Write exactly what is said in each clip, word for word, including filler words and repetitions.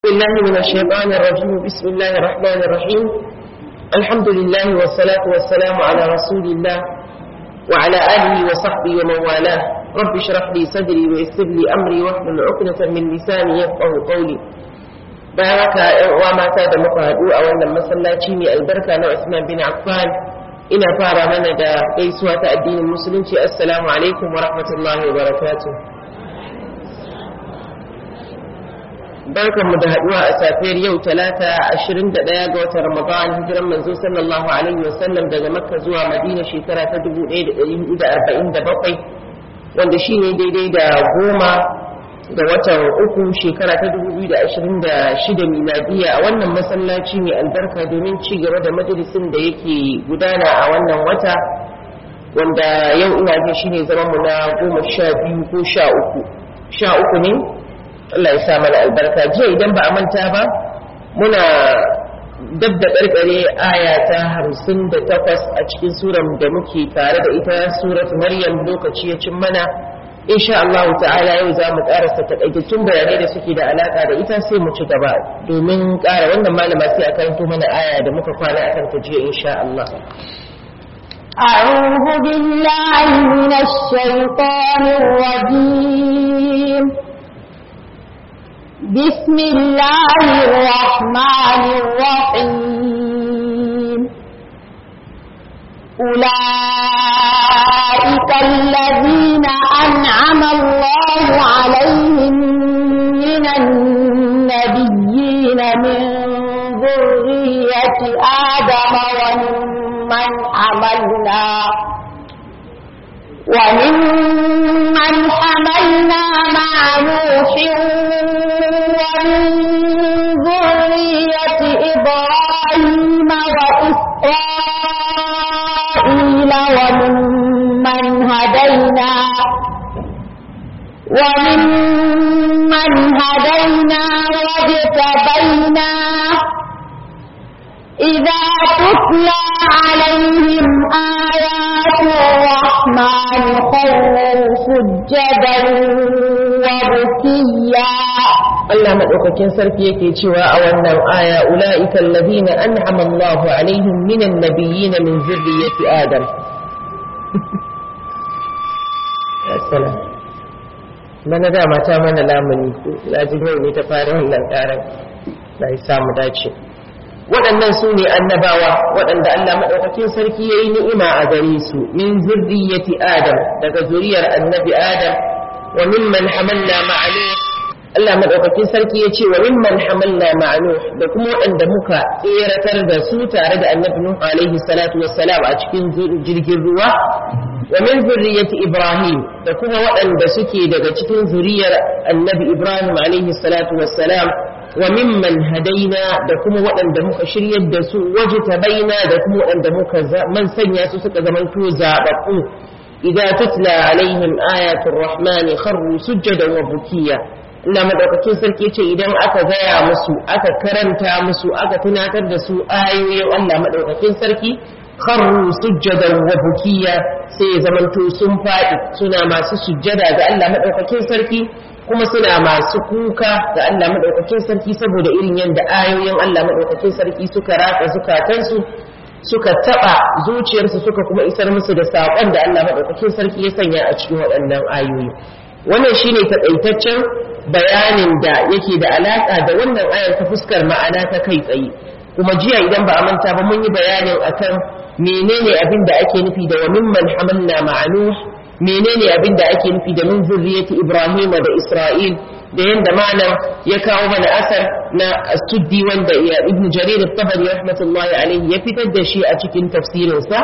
بالله من الشيطان الرجيم بسم الله الرحمن الرحيم الحمد لله والصلاة والسلام على رسول الله وعلى آله وصحبه ومن والاه رب اشرح لي صدري ويسر لي أمري واحلل عقدة من لساني يفقه قولي بارك وما تاد مقادو أو أن المسلاتي من البركة عثمان بن عفان ina fara mana da gaisuwa ta addinin musulunci assalamu alaikum wa rahmatullahi wa barakatuh barkanmu da haduwa a safiyar yau talata ashirin da ɗaya ga watan ramadan hijiran manzo sallallahu alaihi wa sallam daga makka zuwa madina shekara ta dubu ɗaya da ɗari hudu da arba'in da bakwai wanda shine daidai da goma da watan uku shekara ta dubu biyu da ashirin da shida miladiya a wannan masallaci mai albarka domin ci gaba da majalisin da yake gudana a wannan wata wanda yau ina jin shine zaman mu na goma sha biyu ko sha uku sha uku ne Allah ya sa mana albarka jiya idan ba a manta ba muna dab da karkare aya ta hamsin da takwas a cikin suran da muke tare da ita surat maryam lokaci ya cin mana insha Allah ta'ala yau za mu karasa takaitattun bayanai da suke da alaka da ita sai mu ci gaba domin ƙara wannan malama sai a karanto mana aya da muka kwana akan ta jiya insha Allah أعوذ بالله من الشيطان الرجيم بسم الله الرحمن الرحيم أولئك الذين أنعم الله عليهم من النبيين من ذرية آدم وممن حملنا وممن حملنا مع نوح ومن ذرية إبراهيم وإسرائيل وممن هدينا وممن هدينا واجتبينا إذا تتلى عليهم آيات الرحمن خروا سجدا وبكيا Allah madaukakin sarki yake cewa a wannan aya ulaika alladhina an'ama Allahu alaihim minan nabiyyin min zurriyyati Adam assalam bana da mata mana lamuni ko laji ne ta fara wannan karan da ya samu dace waɗannan su ne annabawa waɗanda Allah madaukakin sarki yayi ni'ima a gare su min zurriyyati Adam daga zuriyar annabi Adam wa mimman hamalna ma'a Allah madaukakin sarki ya ce wa mimman hamalna ma'a Nuh da kuma waɗanda muka tseratar da su tare da annabi Nuh alaihi salatu wassalam a cikin jirgin ruwa wa min zurriyyati Ibrahim da kuma waɗanda suke daga cikin zuriyar annabi Ibrahim alaihi salatu wassalam wa mimman hadaina da kuma waɗanda muka shiryar da su wajtabaina da kuma waɗanda muka man sanya su suka zamanto zababbu idza tutla alaihim ayatul rahmani kharru sujadan wa bukiya Allah madaukakin sarki ce idan aka gaya musu aka karanta musu aka tunatar da su ayoyin Allah madaukakin sarki kharru sujjadan wa bukiya sai ya zamanto sun faɗi suna masu sujjada ga Allah madaukakin sarki kuma suna masu kuka ga Allah madaukakin sarki saboda irin yadda ayoyin Allah madaukakin sarki suka ratsa zukatansu suka taba zuciyarsu suka kuma isar musu da saƙon da Allah madaukakin sarki ya sanya a cikin waɗannan ayoyi wannan shine takaitaccen bayanin da yake da alaka da wannan ayar ta fuskar ma'ana ta kai tsaye kuma jiya idan ba a manta ba mun yi bayanin akan menene abin da ake nufi da wa mimman hamalna ma'anu menene abin da ake nufi da min zurriyati Ibrahim da Isra'il da yanda malam ya kawo mana asar na As-Suddi wanda Ibn Jarir at-Tabari rahmatullahi alaihi ya fitar da shi a cikin tafsirinsa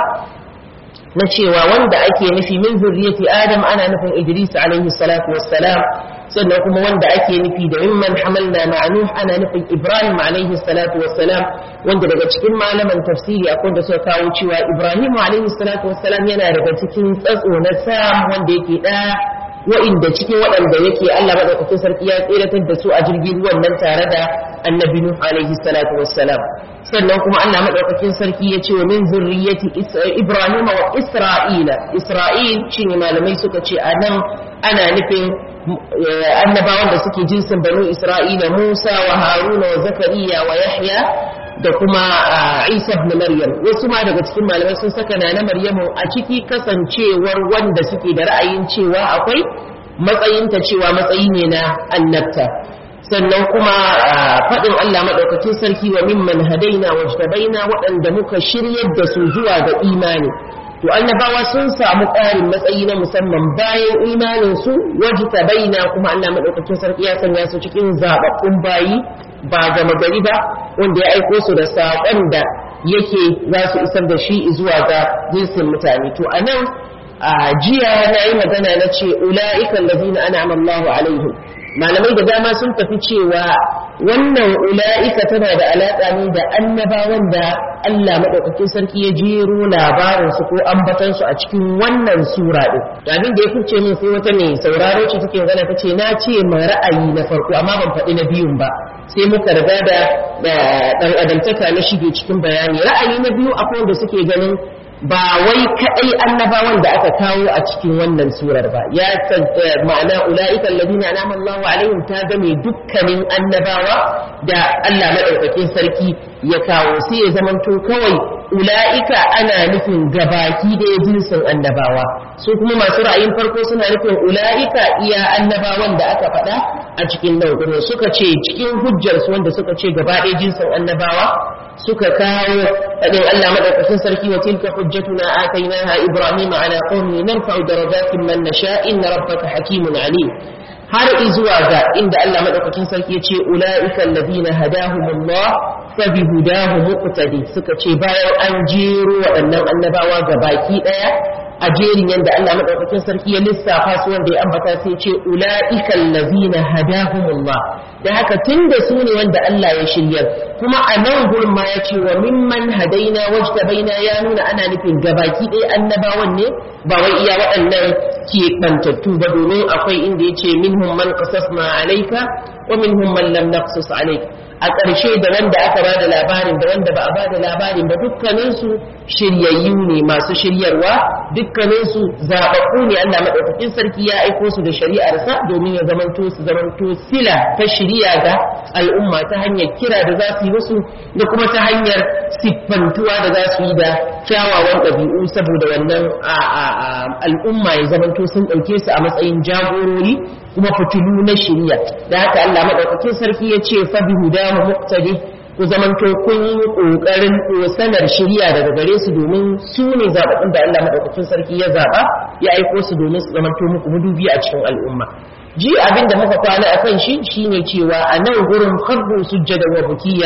na cewa wanda ake nufi min zurriyati Adam ana nufin Idris alaihi salatu wassalam sannan kuma wanda ake nufi da mimman hamalna ma'a Nuh ana nufin Ibrahim alaihi salatu wassalam wanda daga cikin malaman tafsiri akwai da suka kawo cewa Ibrahim alaihi salatu wassalam yana daga cikin tsatso na Sam wanda yake da wa'inda cikin waɗanda yake Allah madaukakin sarki ya tseratar da su a jirgin ruwan nan tare da annabi Nuh alaihi salatu wassalam sannan kuma Allah madaukakin sarki ya ce wa min zurriyyati Ibrahim wa Isra'ila Isra'il shine malamai suka ce anan ana nufin annabawan da suke jinsin banu Isra'ila Musa wa Haruna wa Zakariya wa Yahya da kuma Isa ibn Maryam. Wasu ma daga cikin malamai sun saka na Maryamu a ciki kasancewar wanda suke da ra'ayin cewa akwai matsayinta cewa matsayi ne na annabta. Sannan kuma faɗin Allah maɗaukakin sarki wa mimman hadaina wajtabaina waɗanda muka shiryar da su zuwa ga imani. To annabawa sun samu ƙarin matsayi na musamman bayan imanin su wajtabaina kuma Allah maɗaukakin sarki ya sanya su cikin zaɓaɓɓun bayi ba gama gari ba wanda ya aiko su da saƙon da yake za su isar da shi zuwa ga jinsin mutane. To anan a jiya na yi magana na ce ula'ika allazina an'ama Allahu alaihim. Malamai da dama sun tafi cewa wannan ula'ika tana da alaƙa ne da annabawan da Allah maɗaukakin sarki ya jero labarinsu ko ambatansu a cikin wannan sura ɗin. Abin da ya fice min sai wata ne sauraro ce take gana ta ce na ce ma ra'ayi na farko amma ban faɗi na biyun ba. Sai muka riga da ɗan adamtaka na shige cikin bayani. Ra'ayi na biyu akwai wanda suke ganin ba wai kaɗai annabawan da aka kawo a cikin wannan surar ba ya ma'ana ula'ika alladhina an'ama Allahu alaihim ta game dukkanin annabawa da Allah madaukakin sarki ya kawo sai ya zamanto kawai ula'ika ana nufin gabaki da jinsin annabawa su kuma masu ra'ayin farko suna nufin ula'ika iya annabawan da aka faɗa a cikin nan gurin suka ce cikin hujjar su wanda suka ce gaba ɗaya jinsin annabawa suka kawo faɗin Allah madaukakin sarki wa tilka hujjatuna atainaha ibrahima ala qaumi narfa'u darajatin man nasha inna rabbaka hakimun alim har izuwa ga inda Allah madaukakin sarki ya ce ulaika alladhina hadahumullah fa bihudahu muqtadi suka ce bayan an jero waɗannan annabawa ga baki ɗaya a jerin yadda Allah madaukakin sarki ya lissafa su wanda ya ambata sai ce ulaika allazina hadahumullah da haka tunda su ne wanda Allah ya shiryar kuma a nan gurin ma ya ce wa mimman hadaina wajtabaina ya nuna ana nufin gabaki ɗaya annabawan ne ba wai iya waɗannan ke bantattu ba domin akwai inda ya ce minhum man qasasna alayka wa minhum man lam naqsus alayka a ƙarshe da wanda aka ba da labarin da wanda ba a ba da labarin ba dukkaninsu shiryayyu ne masu shiryarwa dukkaninsu zaɓaɓɓu ne Allah maɗaukakin sarki ya aiko su da shari'arsa domin ya zamanto su zamanto sila ta shiriya ga al'umma ta hanyar kira da za su yi musu da kuma ta hanyar siffantuwa da za su yi da kyawawan ɗabi'u saboda wannan al'umma ya zamanto sun ɗauke su a matsayin jagorori kuma fitilu na shiriya da haka Allah maɗaukakin sarki ya ce fa bi hudahu muqtadi ku zamanto kun yi kokarin sanar shiriya daga gare su domin su ne zababbun da Allah madaukakin sarki ya zaba ya aiko su domin su zamanto muku mudubi a cikin al'umma ji abin da muka kwana akan shi shine cewa a nan gurin kharbu sujjada wa bukiya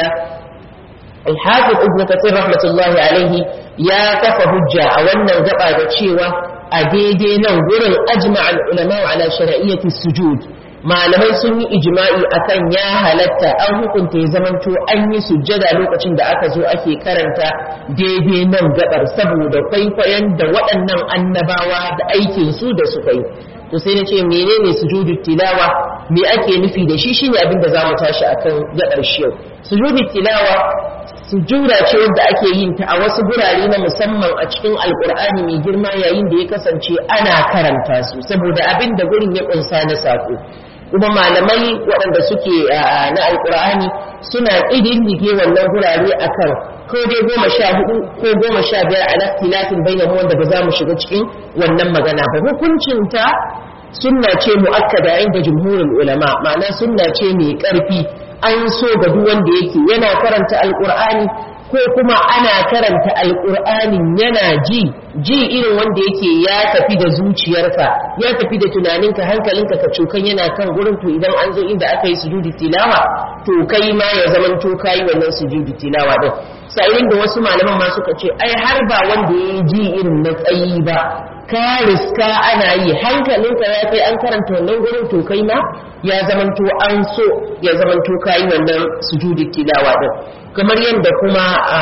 al-hafiz ibn kathir rahmatullahi alaihi ya kafa hujja a wannan gaba da cewa a daidai nan gurin ajma' al-ulama ala shar'iyyati sujud malamai sun yi ijma'i akan ya halatta an hukunta ya zamanto an yi sujjada lokacin da aka zo ake karanta daidai nan gabar saboda kwaikwayon da waɗannan annabawa da aikin su da suka yi to sai na ce menene sujudu tilawa me ake nufi da shi shine abin da zamu tashi akan gabar shi yau sujudu tilawa sujuda ce wanda ake yin ta a wasu gurare na musamman a cikin alkur'ani mai girma yayin da ya kasance ana karanta su saboda abin da gurin ya kunsa na sako kuma malamai waɗanda suke na alkur'ani suna ƙididdige wannan gurare akan ko dai goma sha hudu ko goma sha biyar a laftilafin bayyana wanda ba za mu shiga cikin wannan magana ba hukuncinta sunna ce mu'akkada inda jumhurul ulama ma'ana sunna ce mai ƙarfi an so ga duk wanda yake yana karanta alkur'ani ko kuma ana karanta alkur'anin yana ji ji irin wanda yake ya tafi da zuciyarka ya tafi da tunaninka hankalinka ka cokan yana kan gurin to idan an zo inda aka yi sujudi tilawa to kai ma ya zaman to kai wannan sujudi tilawa din sai da wasu malaman ma suka ce ai har ba wanda ya ji irin matsayi ba ka riska ana yi hankalinka ya kai an karanta wannan gurin to kai ma ya zamanto an so ya zamanto kai wannan sujudi tilawa din kamar yadda kuma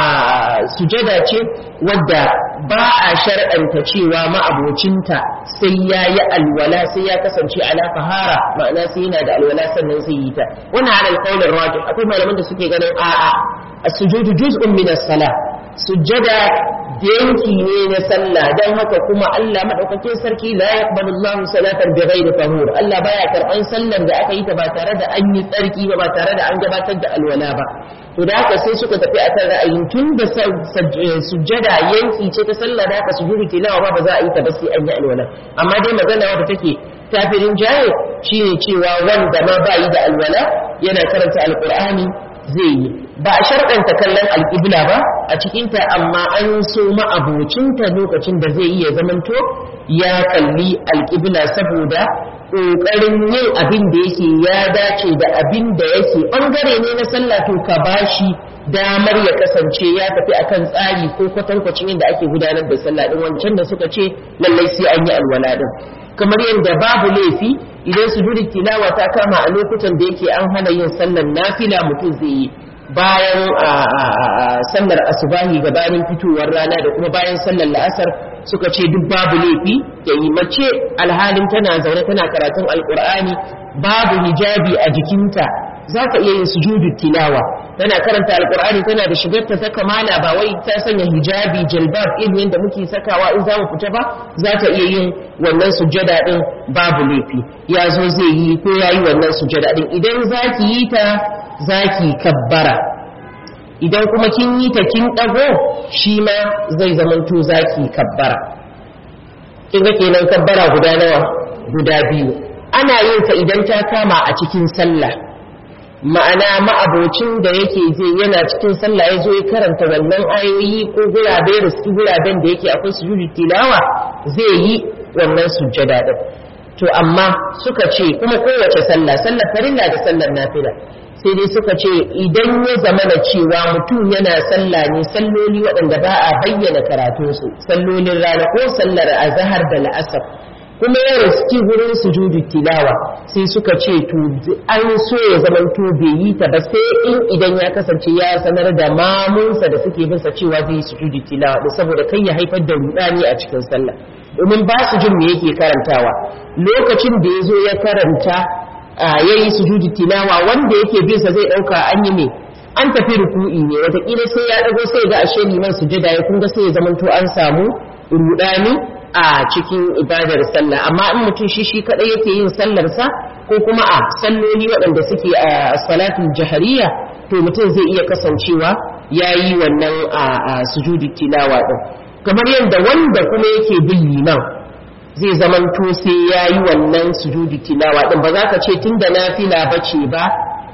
sujada ce wadda ba a shar'anta cewa ma'abocinta sai ya yi alwala sai ya kasance ala fahara ma'ana sai yana da alwala sannan sai yi ta wannan alal qawlir rajih akwai malaman da suke ganin a'a as-sujudu juz'un min as-salah sujada yanki ne na sallah dan haka kuma Allah madaukakin sarki la yaqbalu Allahu salatan bighairi tahur Allah baya karban sallar da aka yi ta ba tare da an yi tsarki ba ba tare da an gabatar da alwala ba to da haka sai suka tafi akan ra'ayin tun da sujjada yanki ce ta sallah da haka sujudu tilawa ba ba za a yi ta ba sai an yi alwala amma dai magana wadda take tafirin jaye shine cewa wanda ma ba yi da alwala yana karanta alqur'ani zai yi ba a sharɗanta kallon alƙibla ba a cikinta amma an so ma'abocinta lokacin da zai iya zamanto ya kalli alƙibla saboda ƙoƙarin yin abin da yake ya dace da abin da yake ɓangare ne na sallah to ka bashi damar ya kasance ya tafi akan tsari ko kwatankwacin yadda ake gudanar da sallah din wancan da suka ce lallai sai an yi alwala din kamar yadda babu laifi idan sujudu tilawa ta kama a lokutan da yake an hana yin sallar nafila mutum zai yi bayan sallar asubahi gabanin fitowar rana da kuma bayan sallar la'asar suka ce duk babu laifi ya yi mace alhalin tana zaune tana karatun alkur'ani babu hijabi a jikinta za ka iya yin sujudu tilawa tana karanta alkur'ani tana da shigarta ta kamala ba wai ta sanya hijabi jalbab irin yadda muke sakawa in za mu fita ba za ta iya yin wannan sujjada din babu laifi ya zo zai yi ko ya yi wannan sujjada din idan za ki yi ta za ki kabbara idan kuma kin yi ta kin ɗago shi ma zai zamanto za ki kabbara kin ga kenan kabbara guda nawa guda biyu ana yin ta idan ta kama a cikin sallah ma'ana ma'abocin da yake zai yana cikin sallah ya zo ya karanta wannan ayoyi ko gurabe da su guraben da yake akwai sujudu tilawa zai yi wannan sujjada din to amma suka ce kuma kowace sallah sallar farilla da sallar nafila sai dai suka ce idan ya zama da cewa mutum yana sallah ne salloli waɗanda ba a bayyana karatunsu sallolin rana ko sallar azhar da la'asar kuma ya riski wurin sujudu tilawa sai suka ce to an so ya zama to bai yi ta ba sai in idan ya kasance ya sanar da mamunsa da suke bin sa cewa zai yi sujudu tilawa da saboda kai ya haifar da rudani a cikin sallah domin ba su jin me yake karantawa lokacin da ya zo ya karanta ya yi sujudu tilawa wanda yake bin sa zai dauka an yi ne an tafi ruku'i ne wataƙila sai ya dago sai ga ashe liman sujada ya kunga sai ya zama to an samu rudani a cikin ibadar sallah amma in mutum shi shi kadai yake yin sallarsa ko kuma a salloli waɗanda suke a salatul jahariya to mutum zai iya kasancewa yayi wannan a sujudi tilawa din kamar yadda wanda kuma yake bin liman zai zamanto sai yayi wannan sujudi tilawa din ba za ka ce tunda nafila bace ba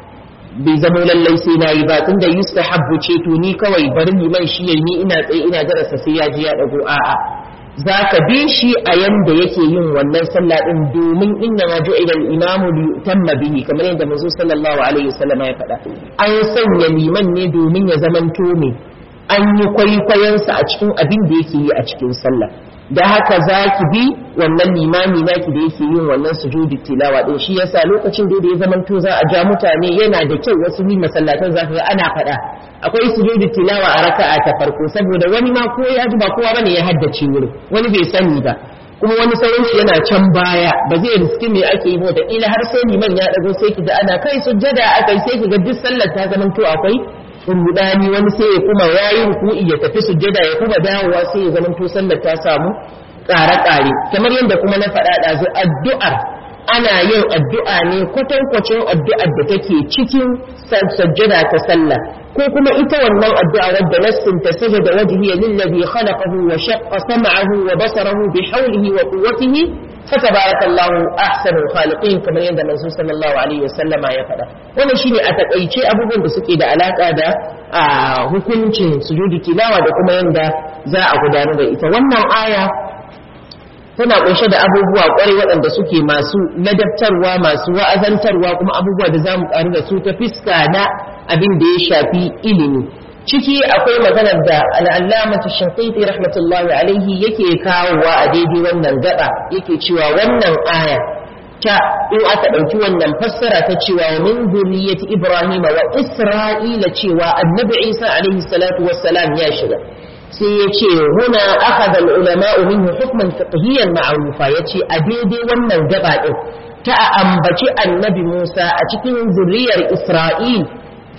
bai zama lallai sai nayi ba tunda yustahabbu ce to ni kawai bari liman shi yayi ni ina tsaye ina darasa sai ya ji ya dago a'a za ka bi shi a yanda yake yin wannan sallah din domin inna ma ju'ila al-imamu li yutamma bihi kamar yadda manzo sallallahu alaihi wasallam ya faɗa an sanya liman ne domin ya zamanto ne an yi kwaikwayon sa a cikin abin da yake yi a cikin sallah da haka za ki bi wannan limami naki da yake yin wannan sujudi tilawa din shi yasa lokacin da ya zamanto za a ja mutane yana da kyau wasu ni masallatan za ka ga ana faɗa akwai sujudi tilawa a raka'a ta farko saboda wani ma ko ya ji ba kowa bane ya haddace wurin wani bai sani ba kuma wani sauran shi yana can baya ba zai riski me ake yi ba da ila har sai liman ya dago sai ki ga ana kai sujjada akai sai ki ga duk sallar ta zamanto akwai rudani wani sai ya kuma yayi ruku'i ya tafi sujjada ya kuma dawowa sai ya zamanto sallar ta samu ƙare-ƙare kamar yadda kuma na faɗa ɗazu addu'ar ana yin addu'a ne kwatankwacin addu'ar da take cikin sajjada ta sallah ko kuma ita wannan addu'a wadda nassin ta sajada wajhiya lillazi khalaqahu wa shaqqa sam'ahu wa basarahu bi hawlihi wa quwwatihi fatabarakallahu ahsanul khaliqin kamar yadda manzo sallallahu alaihi wasallama ya faɗa wannan shine a takaice abubuwan da suke da alaka da hukuncin sujudi tilawa da kuma yadda za a gudanar da ita wannan aya tana kunshe da abubuwa kwarai waɗanda suke masu ladabtarwa masu wa'azantarwa kuma abubuwa da za mu ƙaru da su ta fiska na abin da ya shafi ilimi ciki akwai maganar da al'allamatu shafiqi rahmatullahi alaihi yake kawowa a daidai wannan gaba yake cewa wannan aya ta in aka ɗauki wannan fassara ta cewa min zurriyyati ibrahima wa isra'ila cewa annabi isa alaihi salatu wassalam ya shiga sai ya ce huna akhadha al-ulama'u minhu hukman fiqhiyyan ma'rufa yace a daidai wannan gaba din ta ambaci annabi Musa a cikin zuriyar Isra'il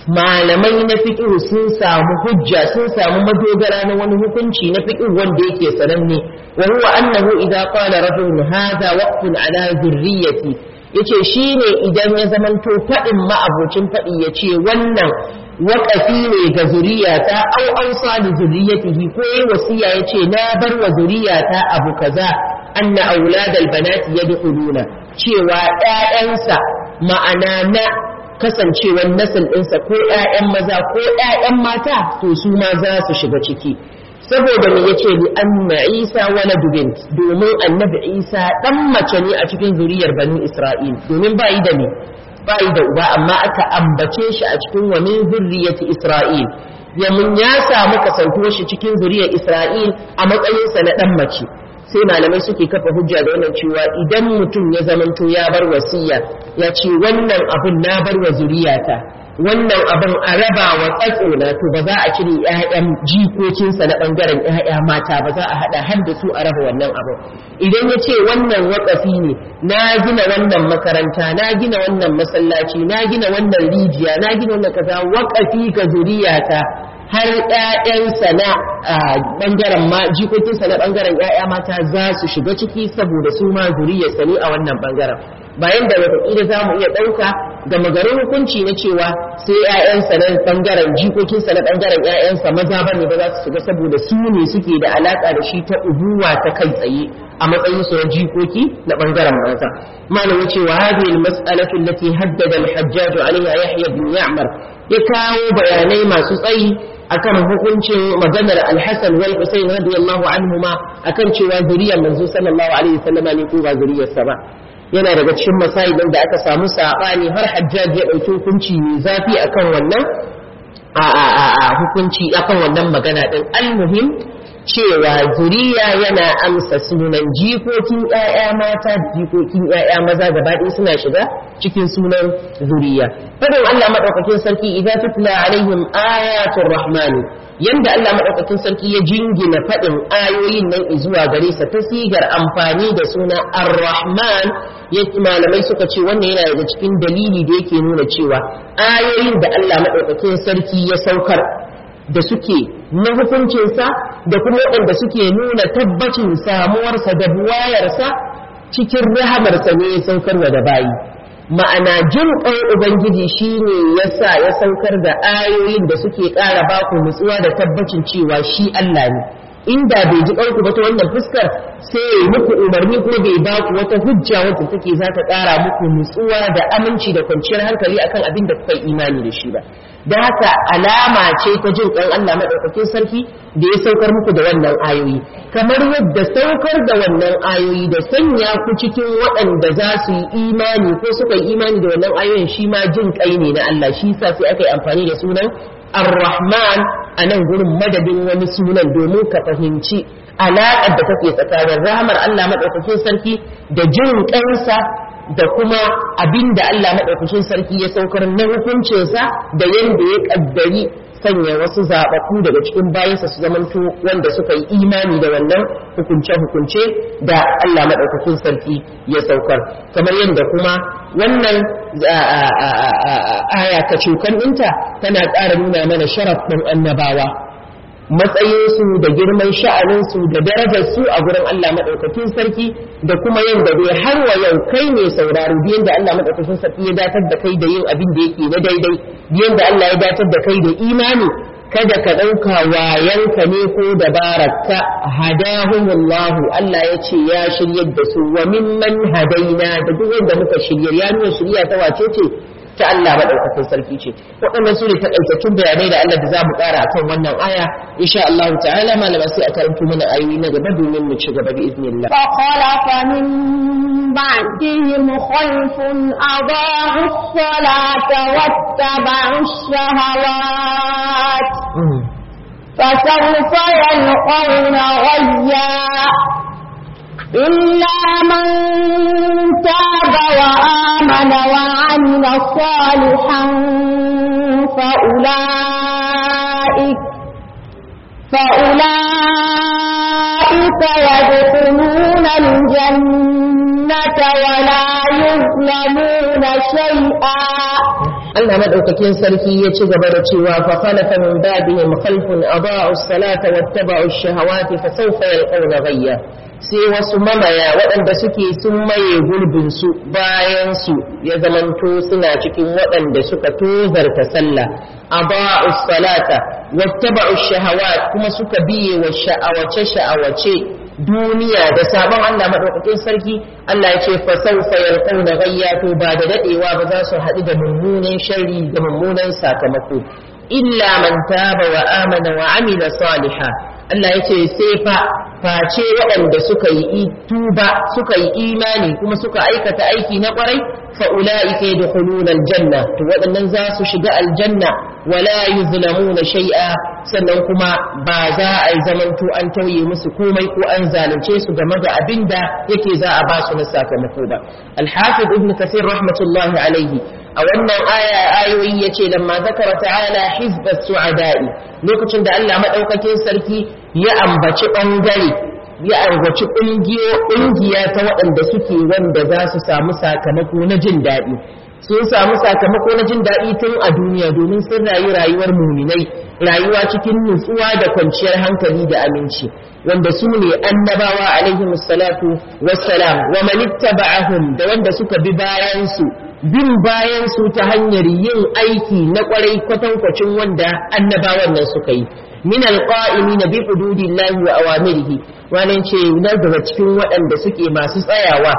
malamai na fiqh sun samu hujja sun samu madogara na wani hukunci na fiqh wanda yake sananne wa huwa annahu idza qala rajulun hadha waqfun ala dhurriyyati yace shine idan ya zamanto fadin ma'abocin fadi yace wannan waƙafi ne ga zuriyata au ausa da zuriyatihi ko yayi wasiya yace na bar wa zuriyata abu kaza anna auladal banati yadkhuluna cewa ƴaƴansa ma'ana na kasancewar nasal ɗinsa ko ƴaƴan maza ko ƴaƴan mata to su ma za su shiga ciki saboda me yace li anna Isa waladu bint domin annabi Isa dan mace ne a cikin zuriyar bani Isra'il domin bai da me bai da uba amma aka ambace shi a cikin wa min zurriyati Isra'il yamin ya samu kasantuwar shi cikin zuriyar Isra'il a matsayin sa na dan mace sai malamai suke kafa hujja da wannan cewa idan mutum ya zamanto ya bar wasiya ya ce wannan abun na bar wa zuriyata wannan abin a raba wa tsatsona to ba za a cire ƴaƴan jikokinsa na ɓangaren ƴaƴa mata ba za a haɗa har da su a raba wannan abin idan ya ce wannan waƙafi ne na gina wannan makaranta na gina wannan masallaci na gina wannan rijiya na gina wannan kaza waƙafi ga zuriyata har ƴaƴansa na ɓangaren ma jikokinsa na ɓangaren ƴaƴa mata za su shiga ciki saboda su ma zuriyarsa ne a wannan ɓangaren bayan da wataƙila za mu iya ɗauka da magarin hukunci na cewa sai ‘ya'yansa na ɓangaren jikokinsa na ɓangaren ‘ya'yansa maza ba ne ba za su shiga saboda su ne suke da alaƙa da shi ta ubuwa ta kai tsaye a matsayin su na jikoki na ɓangaren mata malamin cewa hadhihi al-mas'alatu allati haddada al-hajjaj alaiha yahya bin ya'mar ya kawo bayanai masu tsayi akan hukuncin maganar al-hasan wal husayn radiyallahu anhuma akan cewa zuriyar manzo sallallahu alaihi wasallam ne ko ba zuriyarsa ba yana daga cikin masailin da aka samu sabani har hajjaji ya dauki hukunci mai zafi akan wannan a a a hukunci akan wannan magana din almuhim cewa zuriya yana amsa sunan jikokin ƴaƴa mata jikokin ƴaƴa maza gaba ɗaya suna shiga cikin sunan zuriya fadin Allah madaukakin sarki idza tutla alaihim ayatul rahmani yanda Allah madaukakin sarki ya jingina fadin ayoyin nan zuwa gare sa ta sigar amfani da suna ar-rahman yake malamai suka ce wannan yana daga cikin dalili da yake nuna cewa ayoyin da Allah madaukakin sarki ya saukar da suke na hukuncinsa da kuma waɗanda suke nuna tabbacin samuwarsa da buwayarsa cikin rahamarsa ne ya saukarwa da bayi ma'ana jin ƙan ubangiji shine yasa ya saukar da ayoyin da suke ƙara baku nutsuwa da tabbacin cewa shi Allah ne inda bai ji ƙarku ba ta wannan fuskar sai ya muku umarni ko bai ba ku wata hujja wacce take za ta ƙara muku nutsuwa da aminci da kwanciyar hankali akan abin da kuka imani da shi ba da haka alama ce ta jin ƙan Allah maɗaukakin sarki da ya saukar muku da wannan ayoyi kamar yadda saukar da wannan ayoyi da sanya ku cikin waɗanda za su yi imani ko suka yi imani da wannan ayoyin shi ma jin ƙai ne na Allah shi sa sai aka yi amfani da sunan Ar-Rahman a nan gurin madadin wani sunan domin ka fahimci alaƙar da take tsakanin rahmar Allah maɗaukakin sarki da jin ƙansa da kuma abin da Allah maɗaukakin sarki ya saukar na hukuncinsa da yadda ya ƙaddari sanya wasu zaɓaɓɓu daga cikin bayansa su zamanto wanda suka yi imani da wannan hukunce-hukunce da Allah maɗaukakin sarki ya saukar kamar yadda kuma wannan aya ta cukan ɗinta tana ƙara nuna mana sharaf ɗin annabawa matsayinsu da girman sha'aninsu da darajarsu a gurin Allah maɗaukakin sarki da kuma yadda dai har wa yau kai ne sauraro biyan da Allah maɗaukakin sarki ya datar da kai da yin abin da yake na daidai biyan da Allah ya datar da kai da imani kada ka ɗauka wayanka ne ko dabararka hadahumullahu Allah ya ce ya shiryar da su wa mimman hadaina da duk wanda muka shiryar ya nuna shirya ta wace ce ta Allah madaukakin sarki ce waɗannan su ne takaitattun bayanai da Allah da za mu ƙara akan wannan aya insha Allah ta'ala malama sai a karanto mana ayoyi na gaba domin mu ci gaba bi iznillah fa khalaqa min ba'dihim khalfun adaa'u as-salata wattaba'u ash-shahawat fasawfa yalqawna ghayya إلا من تاب وآمن وعمل صالحا فأولئك فأولئك يدخلون الجنة ولا يظلمون شيئا Allah madaukakin sarki ya ci gaba da cewa fa khalafa min ba'dihim khalfun adaa'u as-salata wattaba'u ash-shahawati fa sawfa yalqawna ghayya sai wasu mamaya waɗanda suke sun maye gurbin su bayan su ya zamanto suna cikin waɗanda suka tozarta sallah adaa'u as-salata wattaba'u ash-shahawat kuma suka biye wa sha'awace sha'awace duniya da sabon Allah madaukakin sarki Allah ya ce fa sawfa yalqawna ghayya to ba da dadewa ba za su haɗu da mummunan sharri da mummunan sakamako illa man taba wa amana wa amila salihan Allah ya ce sai fa face waɗanda suka yi tuba suka yi imani kuma suka aikata aiki na ƙwarai fa ulaika yadkhuluna aljanna to waɗannan za su shiga aljanna wala yuzlamuna shay'a sannan kuma ba za a yi zamanto an tauye musu komai ko an zalunce su game da abinda yake za a ba su na sakamako ba al-hafiz ibn kathir rahmatullahi alaihi a wannan aya ayoyi yace lamma zakara ta'ala hizbas su'ada'i lokacin da Allah madaukakin sarki ya ambaci bangare ya ambaci kungiya ta waɗanda suke wanda za su samu sakamako na jin daɗi sun samu sakamako na jin daɗi tun a duniya domin sun rayu rayuwar muminai rayuwa cikin nutsuwa da kwanciyar hankali da aminci wanda su ne annabawa alaihi musallatu wassalam wa man ittaba'ahum da wanda suka bi bayan su bin bayan su ta hanyar yin aiki na kwarai kwatankwacin wanda annabawan nan suka yi min alqa'imina bi hududillahi wa awamirihi wannan ce na daga cikin waɗanda suke masu tsayawa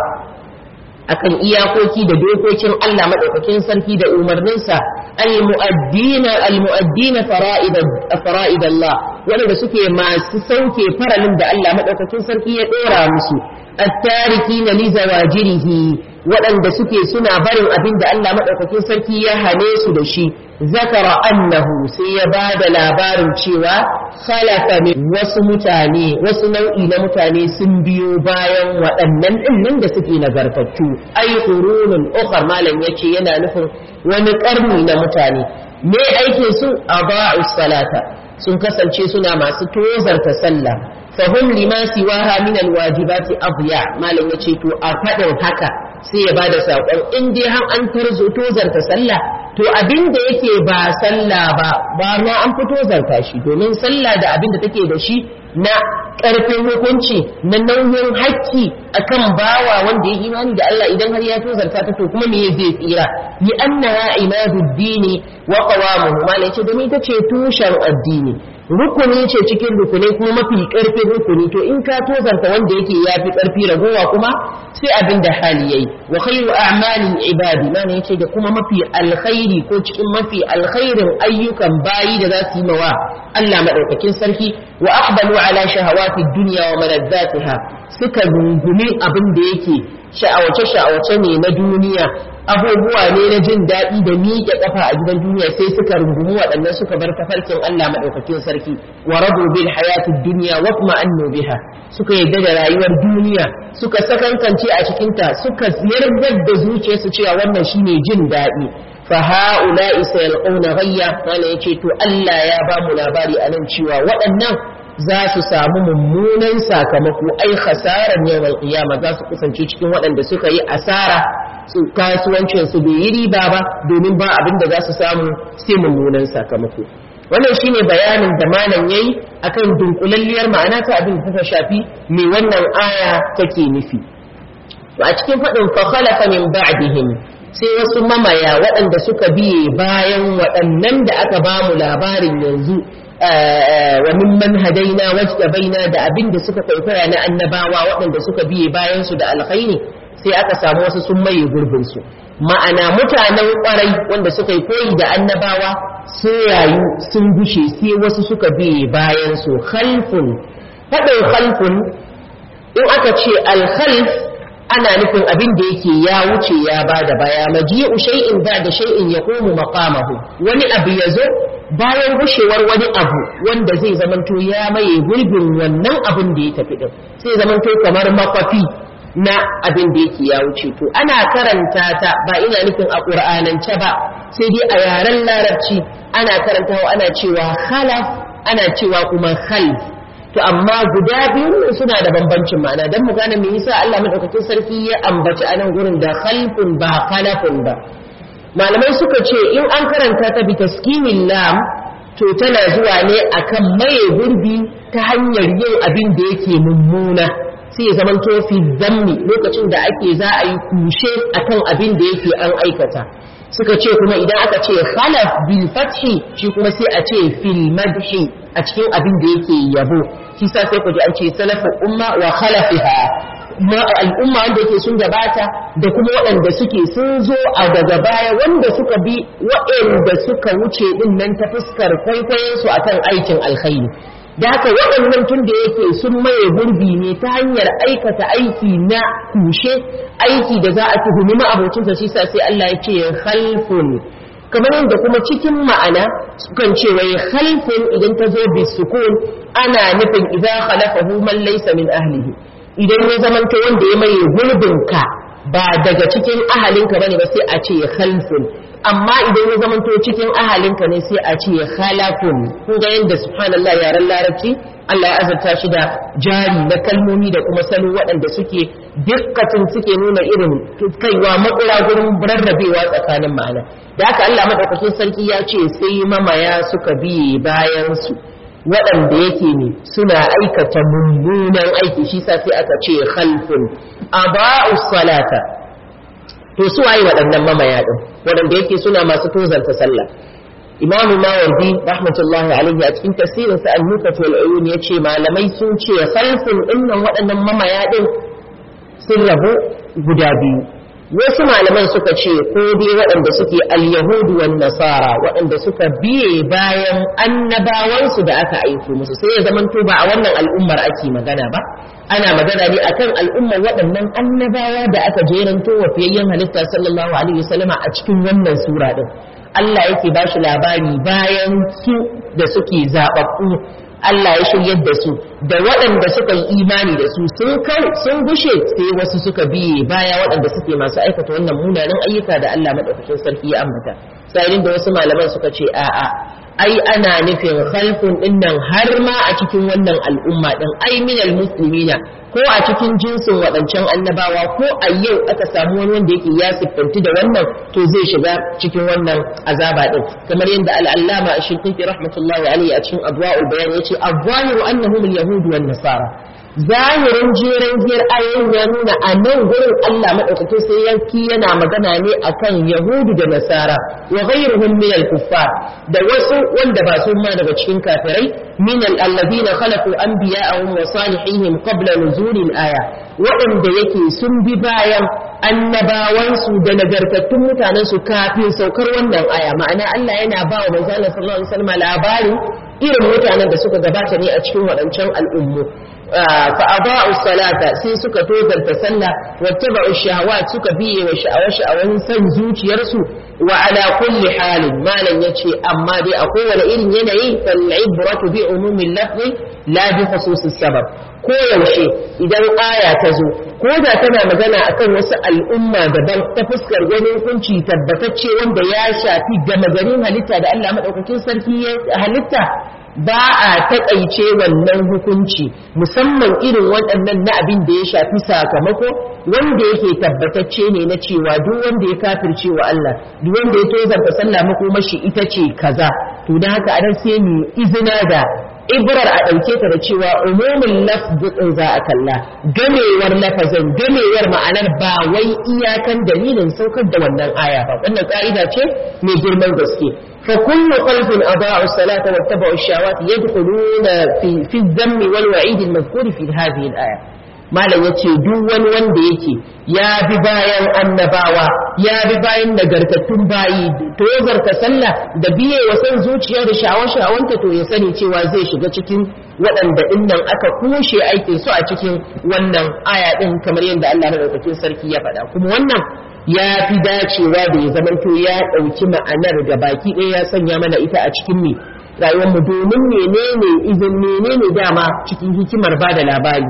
akan iyakoki da dokokin Allah madaukakin sarki da umarninsa al-mu'addina al-mu'addina fara'id fara'id Allah wanda suke masu sauke faralin da Allah madaukakin sarki ya dora musu at-tarikina li zawajirihi waɗanda suke suna barin abin da Allah madaukakin sarki ya hane su da shi zakara annahu sai ya bada labarin cewa khalafa min wasu mutane wasu nau'i na mutane sun biyo bayan waɗannan ɗinnan da suke nagartattu ay qurunun ukhra malam yace yana nufin wani ƙarni na mutane me aikin su adaa'u salata sun kasance suna masu tozarta sallah fahum lima siwaha min alwajibati adya malam yace to a fadin haka sai ya bada sakon in dai har an tarzo tozarta sallah to abin da yake ba sallah ba ba ma an fito zarta shi domin sallah da abin da take da shi na ƙarfin hukunci na nauyin hakki akan bawa wanda ya imani da Allah idan har ya tozarta ta to kuma me zai tsira li annaha imaduddini wa qawamuhu malai ce domin ita ce tushen addini rukuni ce cikin rukunai kuma mafi ƙarfin rukuni to in ka tozarta wanda yake yafi ƙarfi ragowa kuma sai abin da hali yayi wa khairu a'malil ibadi malai yace da kuma mafi alkhairi ko cikin mafi alkhairin ayyukan bayi da za su yi mawa Allah madaukakin sarki wa aqbalu ala shahawati dunya wa malazzatiha suka rungumi abin da yake sha'awace sha'awace ne na duniya abubuwa ne na jin daɗi da miƙe ƙafa a gidan duniya sai suka rungumi waɗannan suka bar tafarkin Allah madaukakin sarki wa radu bil hayatid dunya wa ma'annu biha suka yarda da rayuwar duniya suka sakankance a cikin ta suka yarda da zuciyarsu cewa wannan shine jin daɗi fa ha'ula'i sayalqawna ghayya mana yace to Allah ya ba mu labari anan cewa waɗannan za su samu mummunan sakamako ai khasaran yawmal qiyama za su kusance cikin waɗanda suka yi asara su kasuwancin su bai yi riba ba domin ba abin da za su samu sai mummunan sakamako wannan shine bayanin da malam yayi akan dunkulalliyar ma'ana ta abin da ta shafi me wannan aya take nufi to a cikin faɗin fa khalafa min ba'dihim sai wasu mamaya waɗanda suka biye bayan waɗannan da aka ba mu labarin yanzu wa mimman hadaina wajtabaina da abin da suka kwaikwaya na annabawa waɗanda suka biye bayan su da alkhairi sai aka samu wasu sun maye gurbin su ma'ana mutanen ƙwarai wanda suka yi koyi da annabawa sun rayu sun gushe sai wasu suka biye bayan su khalfun faɗin khalfun in aka ce alkhalf ana nufin abin da yake ya wuce ya bada baya maji'u shay'in ba'da shay'in yaqumu maqamahu wani abu yazo bayan gushewar wani abu wanda zai zamanto ya maye gurbin wannan abin da ya tafi din sai zamanto kamar makwafi na abin da yake ya wuce to ana karanta ta ba ina nufin a qur'anance ba sai dai a yaren larabci ana karantawa ana cewa khalaf ana cewa kuma khalf to amma guda biyu suna da bambancin ma'ana dan mu gane me yasa Allah madaukakin sarki ya ambaci a nan gurin da khalfun ba khalafun ba malamai suka ce in an karanta ta bi taskinin lam to tana zuwa ne akan maye gurbi ta hanyar yin abin da yake mummuna sai ya zamanto fi zammi lokacin da ake za a yi kushe akan abin da yake an aikata suka ce kuma idan aka ce khalaf bil fathi shi kuma sai a ce fil madhi a cikin abin da yake yabo shi sa sai ku ji an ce salafu umma wa khalafiha ma al'umma wanda yake sun gabata da kuma waɗanda suke sun zo a daga baya wanda suka bi waɗanda suka wuce din nan ta fuskar kwaikwayon su akan aikin alkhairi da haka waɗannan tun da yake sun maye gurbi ne ta hanyar aikata aiki na kushe aiki da za a tuhumi ma'abocinsa shi sa sai Allah ya ce khalfun kamar yadda kuma cikin ma'ana sukan ce wai khalfun idan ta zo bisukun ana nufin idan khalafahu man laysa min ahlihi idan ya zamanta wanda ya maye gurbin ka ba daga cikin ahalinka bane ba sai a ce khalfun amma idan ya zamanto cikin ahalinka ne sai a ce khalafun kun ga yanda subhanallah yaran larabci Allah ya azurta shi da jari na kalmomi da kuma salo waɗanda suke dukkatin suke nuna irin kaiwa makura gurin rarrabewa tsakanin ma'ana da haka Allah madaukakin sarki ya ce sai mamaya suka biye bayan su waɗanda yake ne suna aikata mummunan aiki shi sa sai aka ce khalfun aba'us salata to su waye waɗannan mamaya din waɗanda yake suna masu tozarta sallah imam mawardi rahmatullahi alaihi a cikin tafsirin sa al-nukat wal uyun yace malamai sun ce khalfun dinnan waɗannan mamaya din sun rabu guda biyu wasu malaman suka ce ko dai waɗanda suke al-yahudu wan nasara waɗanda suka biye bayan annabawansu da aka aiko musu sai ya zamanto ba a wannan al'ummar ake magana ba ana magana ne akan al'ummar waɗannan annabawa da aka jeranto wa fiyayyen halitta sallallahu alaihi wasallama a cikin wannan sura din Allah yake ba shi labari bayan su da suke zababbu Allah ya shiryar da su da waɗanda suka yi imani da su sun kai sun gushe sai wasu suka biye baya waɗanda suke masu aikata wannan munanan ayyuka da Allah madaukakin sarki ya ambata sai da wasu malaman suka ce a'a ai ana nufin khalfun dinnan har ma a cikin wannan al'umma din ai minal muslimina ko a cikin jinsin waɗancan annabawa ko a yau aka samu wani wanda yake ya siffanti da wannan to zai shiga cikin wannan azaba din kamar yadda al-allama ash-shinqiti rahmatullahi alayhi a cikin adwa'ul bayan yace adh-dhahiru annahum al-yahud wan nasara zahirin jeren giyar ayoyin ya nuna a nan gurin Allah madaukakin sai yanki yana magana ne akan yahudu da nasara wa ghayruhum min al-kuffar da wasu wanda ba su ma daga cikin kafirai min alladhina khalaqu anbiya'ahum wa salihihim qabla nuzul al-aya waɗanda yake sun bi bayan annabawansu da nagartattun mutanensu kafin saukar wannan aya ma'ana Allah yana ba wa manzo Allah sallallahu alaihi wasallam labarin irin mutanen da suka gabata ne a cikin waɗancan al'ummu fa adaa'u salata sai suka tozarta sallah wattaba'u shahawat suka biye wa sha'awa-sha'awan san zuciyarsu wa ala kulli halin malan yace amma dai a kowane irin yanayi fal ibratu bi umumil lafzi la bi khususis sabab ko yaushe idan aya ta zo ko da tana magana akan wasu al'umma daban ta fuskar wani hukunci tabbatacce wanda ya shafi gama garin halitta da Allah madaukakin sarki ya halitta ba a taƙaice wannan hukunci musamman irin waɗannan na abin da ya shafi sakamako wanda yake tabbatacce ne na cewa duk wanda ya kafirce wa Allah duk wanda ya tozarta sallah makomashi ita ce kaza to dan haka adan sai mu izina da ibrar a ɗauke ta da cewa umumin lafzin za a kalla gamewar lafazin gamewar ma'anar ba wai iyakan dalilin saukar da wannan aya ba wannan ka'ida ce mai girman gaske fa kullu qalbin adaa'u salata wattaba'u shahawat yadkhuluna fi fi dhammi wal wa'id al mazkur fi hadhihi al aya malam yace duk wani wanda yake ya bi bayan annabawa ya bi bayan nagartattun bayi to ya zarta sallah da biye wa san zuciya da sha'awa-sha'awanta to ya sani cewa zai shiga cikin waɗanda dinnan aka kushe aikin su a cikin wannan aya din kamar yadda Allah madaukakin sarki ya faɗa kuma wannan ya fi dacewa da ya zamanto ya ɗauki ma'anar da baki ɗaya ya sanya mana ita a cikin me rayuwarmu domin menene izin menene dama cikin hikimar ba da labari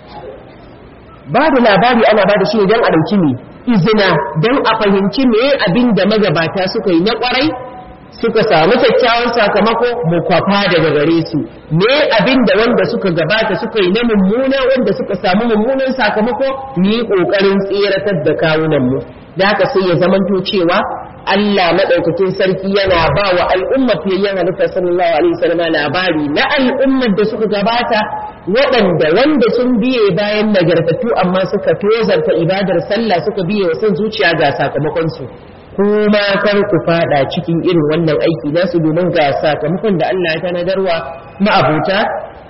ba da labari ana ba da shi don a ɗauki ne izina don a fahimci me abin da magabata suka yi na ƙwarai suka samu kyakkyawan sakamako mu kwafa daga gare su me abin da wanda suka gabata suka yi na mummuna wanda suka samu mummunan sakamako mu yi ƙoƙarin tseratar da kawunan mu da haka sai ya zamanto cewa Allah madaukakin sarki yana ba wa al'ummar fiyayyen halitta sallallahu alaihi wasallam labari na al'ummar da suka gabata waɗanda wanda sun biye bayan nagartattu amma suka tozarta ibadar sallah suka biye wa son zuciya ga sakamakon su kuma kar ku fada cikin irin wannan aiki nasu domin ga sakamakon da Allah ya tanadarwa ma'abuta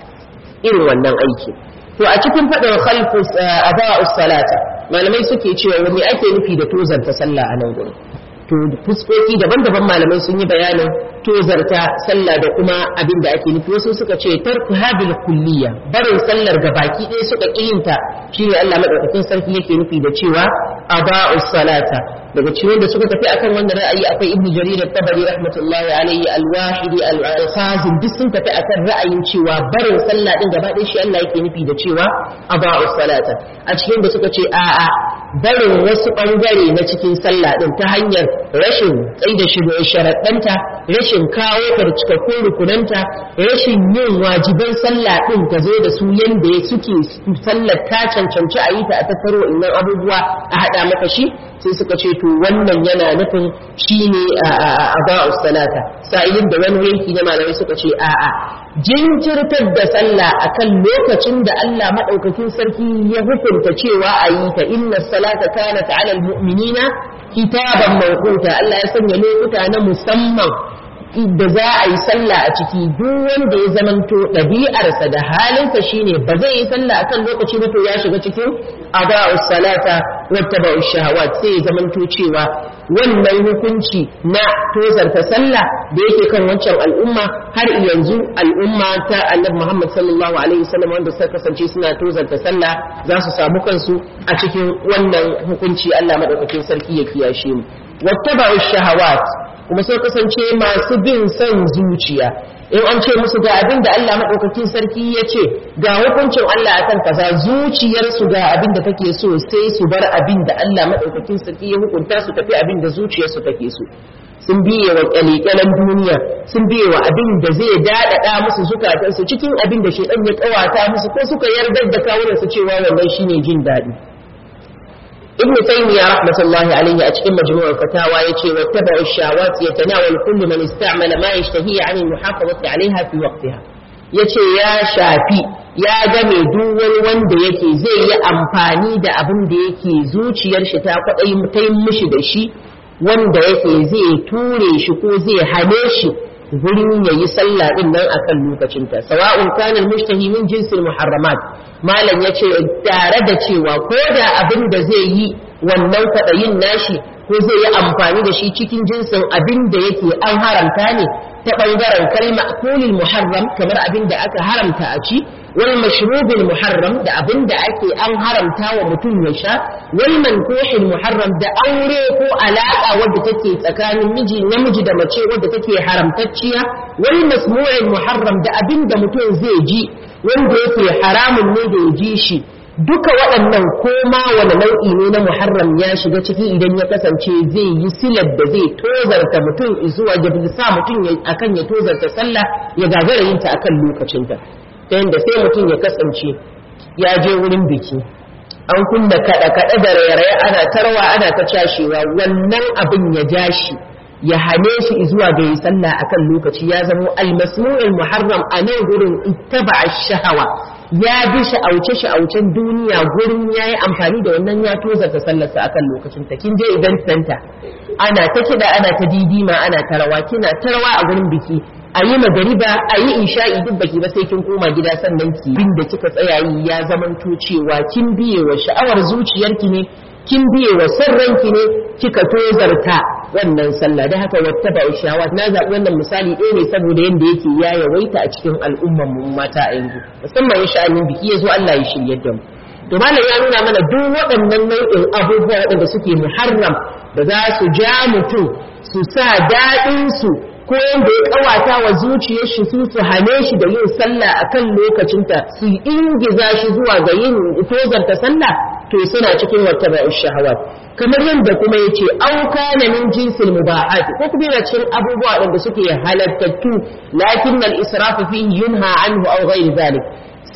irin wannan aiki to a cikin fadin khalfus aba'us salata malamai suke cewa wani ake nufi da tozarta sallah a nan gurin to fuskoki daban-daban malamai sun yi bayanin tozarta sallah da kuma abin da ake nufi wasu suka ce tarku hadil kulliya barin sallar gabaki ɗaya suka kiyinta shine Allah madaukakin sarki yake nufi da cewa aba'us salata daga cikin da suka tafi akan wannan ra'ayi akwai ibnu jarir at-tabari rahmatullahi alayhi al-wahidi al-khazin duk sun tafi akan ra'ayin cewa barin sallah din gaba ɗaya shi Allah yake nufi da cewa aba'us salata a cikin da suka ce a'a barin wasu bangare na cikin sallah din ta hanyar rashin tsaida sharaɗanta rashin kawo ta da cikakkun rukunanta rashin yin wajiban sallah din ta zo da su yanda suke sallar ta cancanci a yi ta a tattaro innan abubuwa a haɗa maka shi sai suka ce to wannan yana nufin shine aba'us salata sa'ilin da wani yanki na malamai suka ce a'a jinkirtar da sallah akan lokacin da Allah madaukakin sarki ya hukunta cewa a yi ta inna salata kanat 'ala al-mu'minina kitaban mawquta Allah ya sanya lokuta na musamman da za a yi sallah a ciki duk wanda ya zamanto ɗabi'arsa da halinsa shine ba zai yi sallah akan lokaci ba to ya shiga cikin ada'us salata wattaba'ush shahawat sai ya zamanto cewa wannan hukunci na tozarta sallah da yake kan wancan al'umma har yanzu al'umma ta Annabi Muhammad sallallahu alaihi wasallam wanda suka kasance suna tozarta sallah za su samu kansu a cikin wannan hukunci Allah madaukakin sarki ya kiyashe mu wattaba'ush shahawat kuma sai kasance masu bin son zuciya in an ce musu ga abin da Allah maɗaukakin sarki ya ce ga hukuncin Allah akan kaza zuciyarsu ga abin da take so sai su bar abin da Allah maɗaukakin sarki ya hukunta su tafi abin da zuciyarsu take so sun biye wa kyalekyalen duniya sun biye wa abin da zai daɗaɗa musu zukatansu cikin abin da shedan ya ƙawata musu ko suka yardar da kawunansu cewa wannan shine jin daɗi ابن تيمية رحمة الله عليه أتكلم مجموع الفتاوى يتي واتبع الشهوات يتناول كل من استعمل ما يشتهي عن المحافظة عليها في وقتها yace ya shafi ya game duk wani wanda yake zai yi amfani da abin da yake zuciyar shi ta kwaɗayi ta yi mishi da shi wanda yake zai ture shi ko zai hane shi gurin ya yi sallah din nan akan lokacinta sawa'un kana mushtahi min jinsil muharramat malam yace tare da cewa ko da abin da zai yi wannan kwaɗayin nashi ko zai yi amfani da shi cikin jinsin abin da yake an haramta ne ta ɓangaren kalma kulil muharram kamar abin da aka haramta a ci wal mashrubil muharram da abin da ake an haramta wa mutum ya sha wal mankuhil muharram da aure ko alaka wadda take tsakanin miji namiji da mace wadda take haramtacciya wal masmu'il muharram da abin da mutum zai ji wanda yake haramun ne da ya ji shi duka waɗannan koma wani nau'i ne na muharram ya shiga ciki idan ya kasance zai yi silar da zai tozarta mutum zuwa ya sa mutum akan ya tozarta sallah ya gagara yin ta akan lokacinta ta yadda sai mutum ya kasance ya je wurin biki an kunna kaɗe-kaɗe da raye-raye ana tarwa ana ta cashewa wannan abin ya ja shi ya hane shi zuwa ga yi sallah akan lokaci ya zama almasmu'ul muharram a nan gurin ittaba shahawa ya bi sha'auce sha'aucen duniya gurin yayi amfani da wannan ya tozarta sallarsa akan lokacin ta kin je idan santa ana ta kida ana ta didima ana ta rawa kina ta rawa a gurin biki ayi magariba ayi isha'i duk baki ba sai kin koma gida sannan ki bin da kika tsaya yi ya zamanto cewa kin biye wa sha'awar zuciyarki ne kin biye wa sarranki ne kika tozarta wannan sallah da haka wattaba shawat na zaɓi wannan misali ɗaya ne saboda yanda yake ya yawaita a cikin al'umman mu mata a yanzu musamman ya sha'anin biki ya zo Allah ya shirye da mu to malam ya nuna mana duk waɗannan nau'in abubuwa waɗanda suke muharram da za su ja mutum su sa daɗin su ko yanda ya kawata wa zuciyar shi su su hane shi da yin sallah akan lokacinta su ingiza shi zuwa ga yin tozarta sallah to suna cikin wattaba'ush shahawat kamar yadda kuma yace au kana min jinsil mubahat ko kuma yana cikin abubuwa da suke halattattu lakin al israf fihi yunha anhu aw ghayr zalik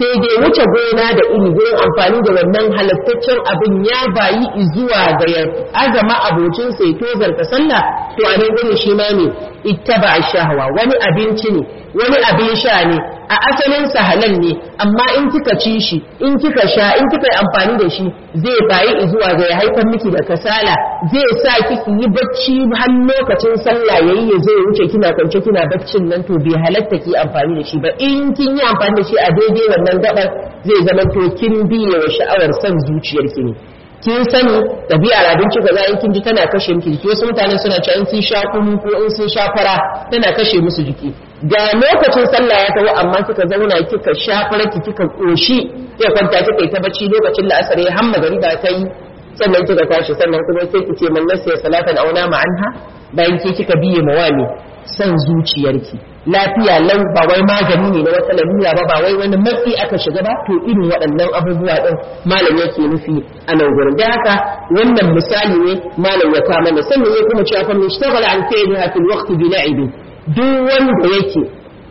sai dai wuce gona da iri gurin amfani da wannan halattaccen abin ya bayi zuwa ga ya azama abocin sai tozarta sallah to a nan gurin shi ma ne ittaba shahwa wani abinci ne wani abin sha ne a asalin sa halal ne amma in kika ci shi in kika sha in kika yi amfani da shi zai bayi zuwa ga ya haifar miki da kasala zai sa kiki yi bacci har lokacin sallah yayi ya zai wuce kina kwance kina baccin nan to bai halatta ki amfani da shi ba in kin yi amfani da shi a daidai wannan gabar zai zama to kin biye wa sha'awar son zuciyarki ne kin sani ɗabi'ar abinci kaza in kin ji tana kashe miki jiki wasu mutane suna cewa in sun sha kunu ko in sun sha fara tana kashe musu jiki ga lokacin sallah ya tawo amma kika zauna kika sha fara ki kika koshi sai kwanta kika yi ta bacci lokacin la'asar ya hamma gari ba ta yi sannan kika tashi sannan kuma sai ki ce man nasiya salatan aw nama anha bayan ke kika biye mawani san zuciyarki lafiya lau ba wai magani ne na wata lalura ba ba wai wani matsi aka shiga ba to irin waɗannan abubuwa ɗin malam yake nufi a nan gurin da haka wannan misali ne malam ya kama da sannan ya kuma cewa fa mushtaghala an fi'liha fil waqti bi la'ibin duk wanda yake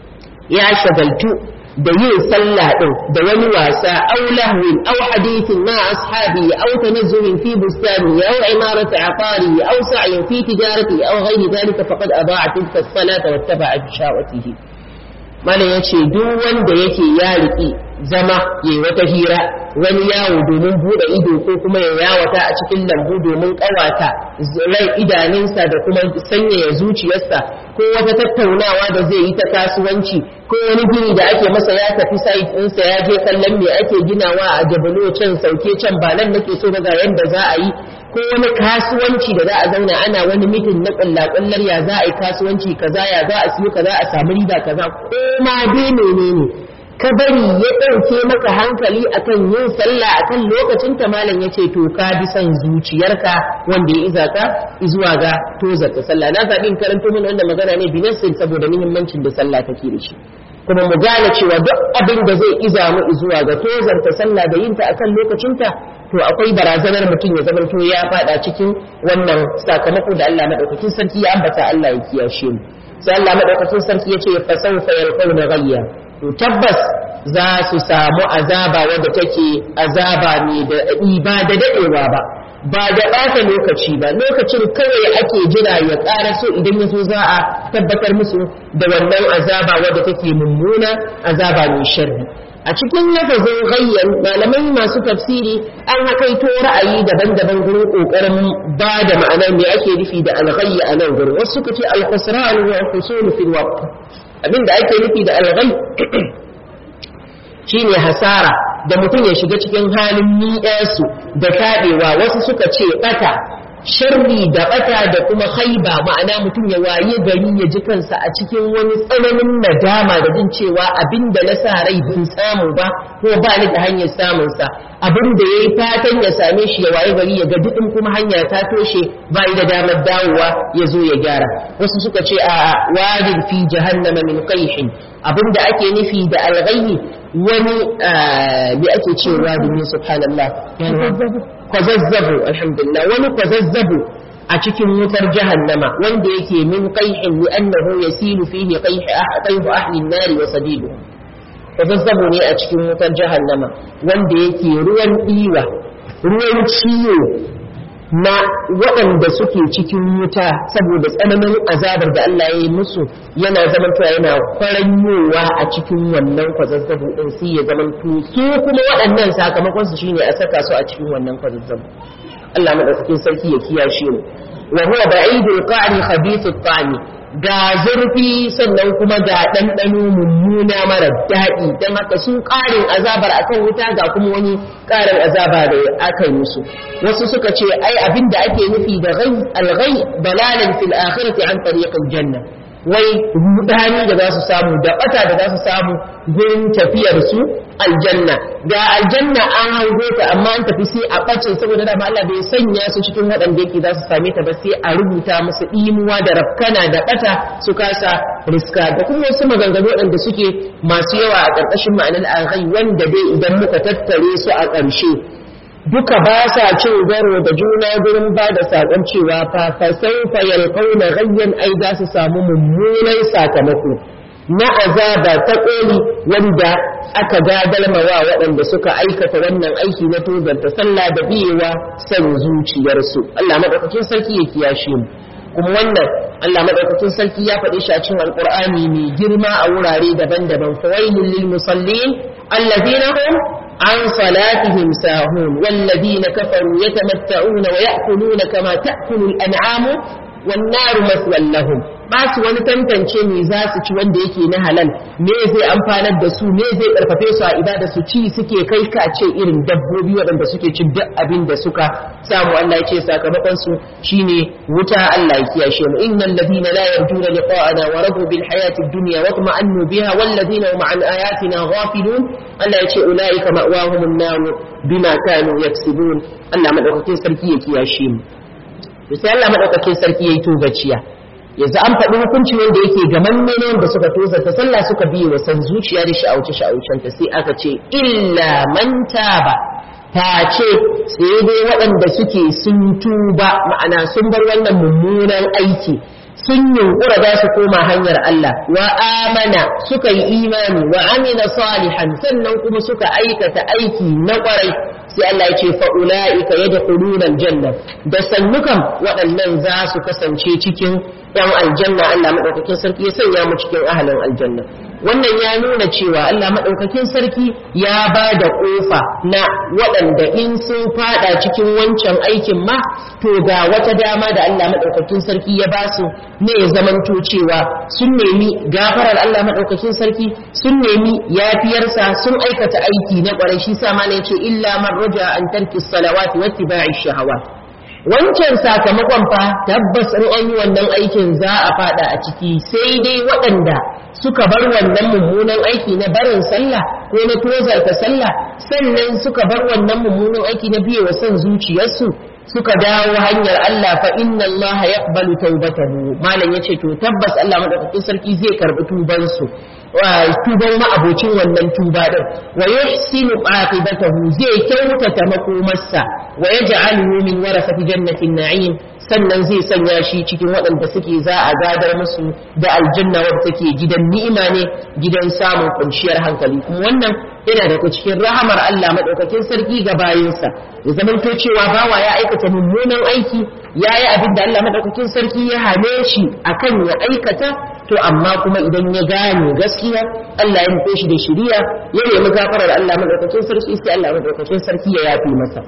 ya shagaltu da yin sallah din da wani wasa aw lahwin aw hadithin ma ashabi aw tanazzuhin fi bustani aw imarati aqari aw sa'yin fi tijarati aw ghayri dhalika faqad adaa tilka as-salata wattaba'a shahawatihi mana yace duk wanda yake ya riki zama yayi wata hira wani yawo domin bude ido ko kuma ya yawata a cikin lambu domin kawata rai idanunsa da kuma sanyaya zuciyarsa ko wata tattaunawa da zai yi ta kasuwanci ko wani gini da ake masa ya tafi site ɗinsa ya je kallon me ake ginawa a jabalo can sauke can ba nan nake so ga yanda za a yi ko wani kasuwanci da za a zauna ana wani mitin na kullakullar ya za a yi kasuwanci kaza ya za a siyo kaza a samu riba kaza ko ma dai menene ka bari ya ɗauke maka hankali akan yin sallah akan lokacin ta malam yace to ka bi son zuciyarka wanda ya iza ka zuwa ga tozarta sallah na zaɓi in karanto mana wannan magana ne binasin saboda muhimmancin da sallah take da shi kuma mu gane cewa duk abin da zai iza mu zuwa ga tozarta sallah da yin ta akan lokacin ta to akwai barazanar mutum ya zama to ya fada cikin wannan sakamako da Allah madaukakin sarki ya ambata Allah ya kiyashe mu sai Allah madaukakin sarki yace fa sawfa yalqawna ghayya to tabbas za su samu azaba wadda take azaba ne da ba da dadewa ba ba da ɓata lokaci ba lokacin kawai ake jira ya ƙara so idan ya so za a tabbatar musu da wannan azaba wadda take mummuna azaba mai sharri a cikin lafazin ghayyan malamai masu tafsiri an hakaito ra'ayi daban-daban gurin kokarin ba da ma'ana me ake nufi da al-ghayy a nan gurin wasu suka ce al-khusran wa al-husul fi al-waqt abinda ake nufi da al-ghayy shine hasara da mutum ya shiga cikin halin ni'asu da tabewa wasu suka ce bata sharri da bata da kuma haiba ma'ana mutum ya waye gari ya ji kansa a cikin wani tsananin nadama da jin cewa abinda na sa rai bin samu ba ko ba ni da hanyar samun sa abinda yayi fatan ya same shi ya waye gari ya ga dukkan kuma hanya ta toshe ba da damar dawowa ya zo ya gyara wasu suka ce a wadin fi jahannama min qayhin abinda ake nufi da alghayyi wani bi ake cewa da subhanallah kwazazzabu alhamdulillah wani kwazazzabu a cikin wutar jahannama wanda yake min qayhin li annahu yasilu fihi qayh qayh ahli an-nar wa sadidu kwazazzabu ne a cikin wutar jahannama wanda yake ruwan diwa ruwan ciwo na waɗanda suke cikin wuta saboda tsananin azabar da Allah ya yi musu yana zamantowa yana kwaranyowa a cikin wannan kwazazzabu din sai ya zamanto su kuma waɗannan sakamakon su shine a saka su a cikin wannan kwazazzabu Allah madaukakin sarki ya kiyashe mu wa huwa ba'idul qa'ri khabithut ta'mi ga zurfi sannan kuma ga ɗanɗano mummuna mara daɗi don haka su ƙarin azabar akan wuta ga kuma wani ƙarin azaba da aka yi musu wasu suka ce ai abin da ake nufi da alghai dalalan fil akhirati an tariqil janna wai rudani da za su samu da bata da za su samu gurin tafiyar su aljanna ga aljanna an hango ta amma an tafi sai a bace saboda da Allah bai sanya su cikin waɗanda yake za su same ta ba sai a rubuta musu imuwa da rafkana da bata su kasa riska da kuma wasu maganganu waɗanda suke masu yawa a ƙarƙashin ma'anar alghai wanda dai idan muka tattare su a ƙarshe duka ba sa cin garo da juna gurin ba da saƙon cewa fa fa saufa yalqauna ghayyan ai za su samu mummunan sakamako na azaba ta ƙoli wanda aka gadalmawa waɗanda suka aikata wannan aiki na tozarta sallah da biyewa san zuciyarsu. Allah madaukakin sarki ya kiyashe mu. Kuma wannan Allah madaukakin sarki ya faɗi shi a cikin Alƙur'ani mai girma a wurare daban-daban. Fawailul lil musallin alladhina hum an salatihim sahun walladhina kafaru yatamatta'una wa ya'kuluna kama ta'kulu al-an'amu wan naru maswal lahum. Ba su wani tantance me za su ci wanda yake na halal, me zai amfanar da su, me zai karfafe su a ibada su ci suke kai ka ce irin dabbobi waɗanda suke cin duk abin da suka samu. Allah ya ce sakamakon su shine wuta. Allah ya kiyashe mu. Innal ladina la yarjuna liqa'ana wa radu bil hayati dunya wa tuma'annu biha wal ladina hum an ayatina ghafilun. Allah ya ce ulaika ma'wahumun nar bima kanu yaksibun. Allah madaukakin sarki ya kiyashe mu. To sai Allah madaukakin sarki yayi togaciya. Yanzu an faɗi hukunci wanda yake gaman ne wanda suka toza ta sallah suka biye wa san zuciya da sha'auce sha'aucen ta, sai aka ce illa man taba, ta ce sai dai waɗanda suke sun tuba, ma'ana sun bar wannan mummunan aiki, sun yunkura za su koma hanyar Allah, wa amana suka yi imani, wa amina salihan sannan kuma suka aikata aiki na ƙwarai, sai Allah ya ce fa'ula'ika yadkhuluna aljanna, da sannukan waɗannan za su kasance cikin ‘yan aljanna. Allah maɗaukakin sarki ya sanya mu cikin ahalin aljanna. Wannan ya nuna cewa Allah maɗaukakin sarki ya ba da ƙofa na waɗanda in sun faɗa cikin wancan aikin ma, to ga wata dama da Allah maɗaukakin sarki ya ba su ne ya zamanto cewa sun nemi gafarar Allah maɗaukakin sarki, sun nemi yafiyarsa, sun aikata aiki na ƙwarai. Shi sa ma ne ce illa man raja an tarki salawati wa ittiba'i shahawat. Wancan sakamakon fa tabbas in an yi wannan aikin za a fada a ciki, sai dai waɗanda suka bar wannan mummunan aiki na barin sallah ko na tozarta sallah, sannan suka bar wannan mummunan aiki na biye wa son zuciyarsu, suka dawo hanyar Allah, fa inna Allah yaqbalu tawbatahu. Malam yace to tabbas Allah madaukakin sarki zai karbi tuban su, wa tuban ma abocin wannan tuba din, wa yuhsinu aqibatahu, zai kyautata makomarsa, wa yaj'aluhu min warasati jannatin na'im, sannan zai sanya shi cikin waɗanda suke za a gadar musu da aljanna wadda take gidan ni'ima ne, gidan samun kwanciyar hankali. Kuma wannan yana daga cikin rahamar Allah madaukakin sarki ga bayinsa, ya zamanto cewa bawa ya aikata mummunan aiki, ya yi abin da Allah madaukakin sarki ya hane shi akan ya aikata, to amma kuma idan ya gane gaskiya, Allah ya nufe shi da shiriya, ya nemi gafarar Allah madaukakin sarki, sai Allah madaukakin sarki ya yafi masa.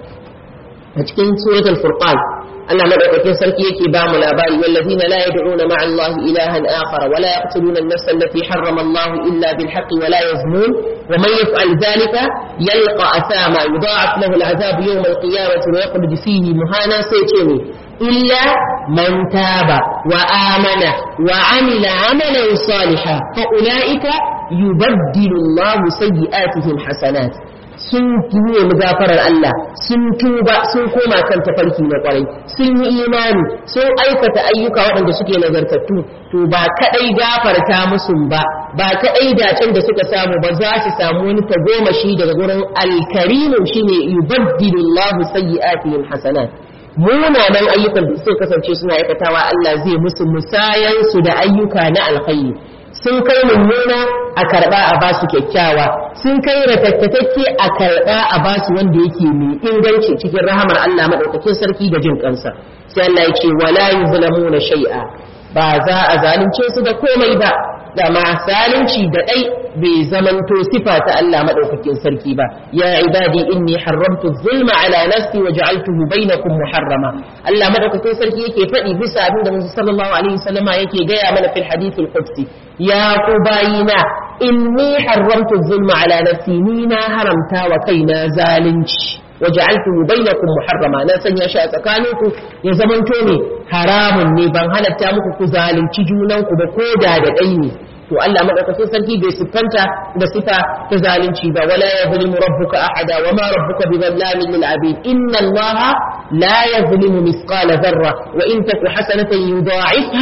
A cikin suratul furqan Allah madaukakin sarki yake ba mu labari, wallazina la yad'una ma'a Allah ilahan akhar wa la yaqtuluna an-nafsa allati harrama Allah illa bil haqqi wa la yaznun wa man yaf'al dhalika yalqa athama yudha'af lahu al-'adhab yawm al-qiyamati wa yaqud fihi muhana. Sai ce ne illa man taba wa amana wa 'amila 'amalan salihan fa ulaika yubaddilu Allah sayyi'atihim hasanat. Sun nemi gafarar Allah, sun tuba, sun koma kan tafarki na kwarai, sun yi imani, sun aikata ayyuka waɗanda suke nagartattu, to ba kaɗai gafarta musu ba, ba kaɗai dacen da suka samu ba, za su samu wani tagomashi daga gurin alkarimu shine yubaddilullahu sayyi'atihim hasanat. Munanan ayyukan da suka kasance suna aikatawa, Allah zai musu musayan su da ayyuka na alkhairi. Sun kai mummuna a karɓa a ba su kyakkyawa, sun kai ratattake a karɓa a ba su wanda yake mai inganci cikin rahamar Allah madaukakin sarki da jin kansa. Sai Allah ya ce wala yuzlamuna shay'a, ba za a zalunce su da komai ba, da ma zalunci da dai bai zamanto sifa ta Allah madaukakin sarki ba. Ya ibadi inni haramtu zulma ala nafsi wa ja'altuhu bainakum muharrama. Allah madaukakin sarki yake faɗi bisa abin da Muhammad sallallahu alaihi wasallama yake gaya mana fil hadith al-qudsi, ya ku bayina inni haramtu zulma ala nafsi, ni na haramta wa kaina zalunci, waja'altuhu bainakum muharrama, na sanya shi a tsakaninku ya zamanto ne haramun ne, ban halatta muku ku zalunci junanku ba ko da da dai ne. To Allah madaukakin sarki bai siffanta da sifa ta zalunci ba. Wala yazlimu rabbuka ahada wa ma rabbuka bidhallamin lil abid, inna allaha la yazlimu mithqala dharra wa in taku hasanatan yudha'ifha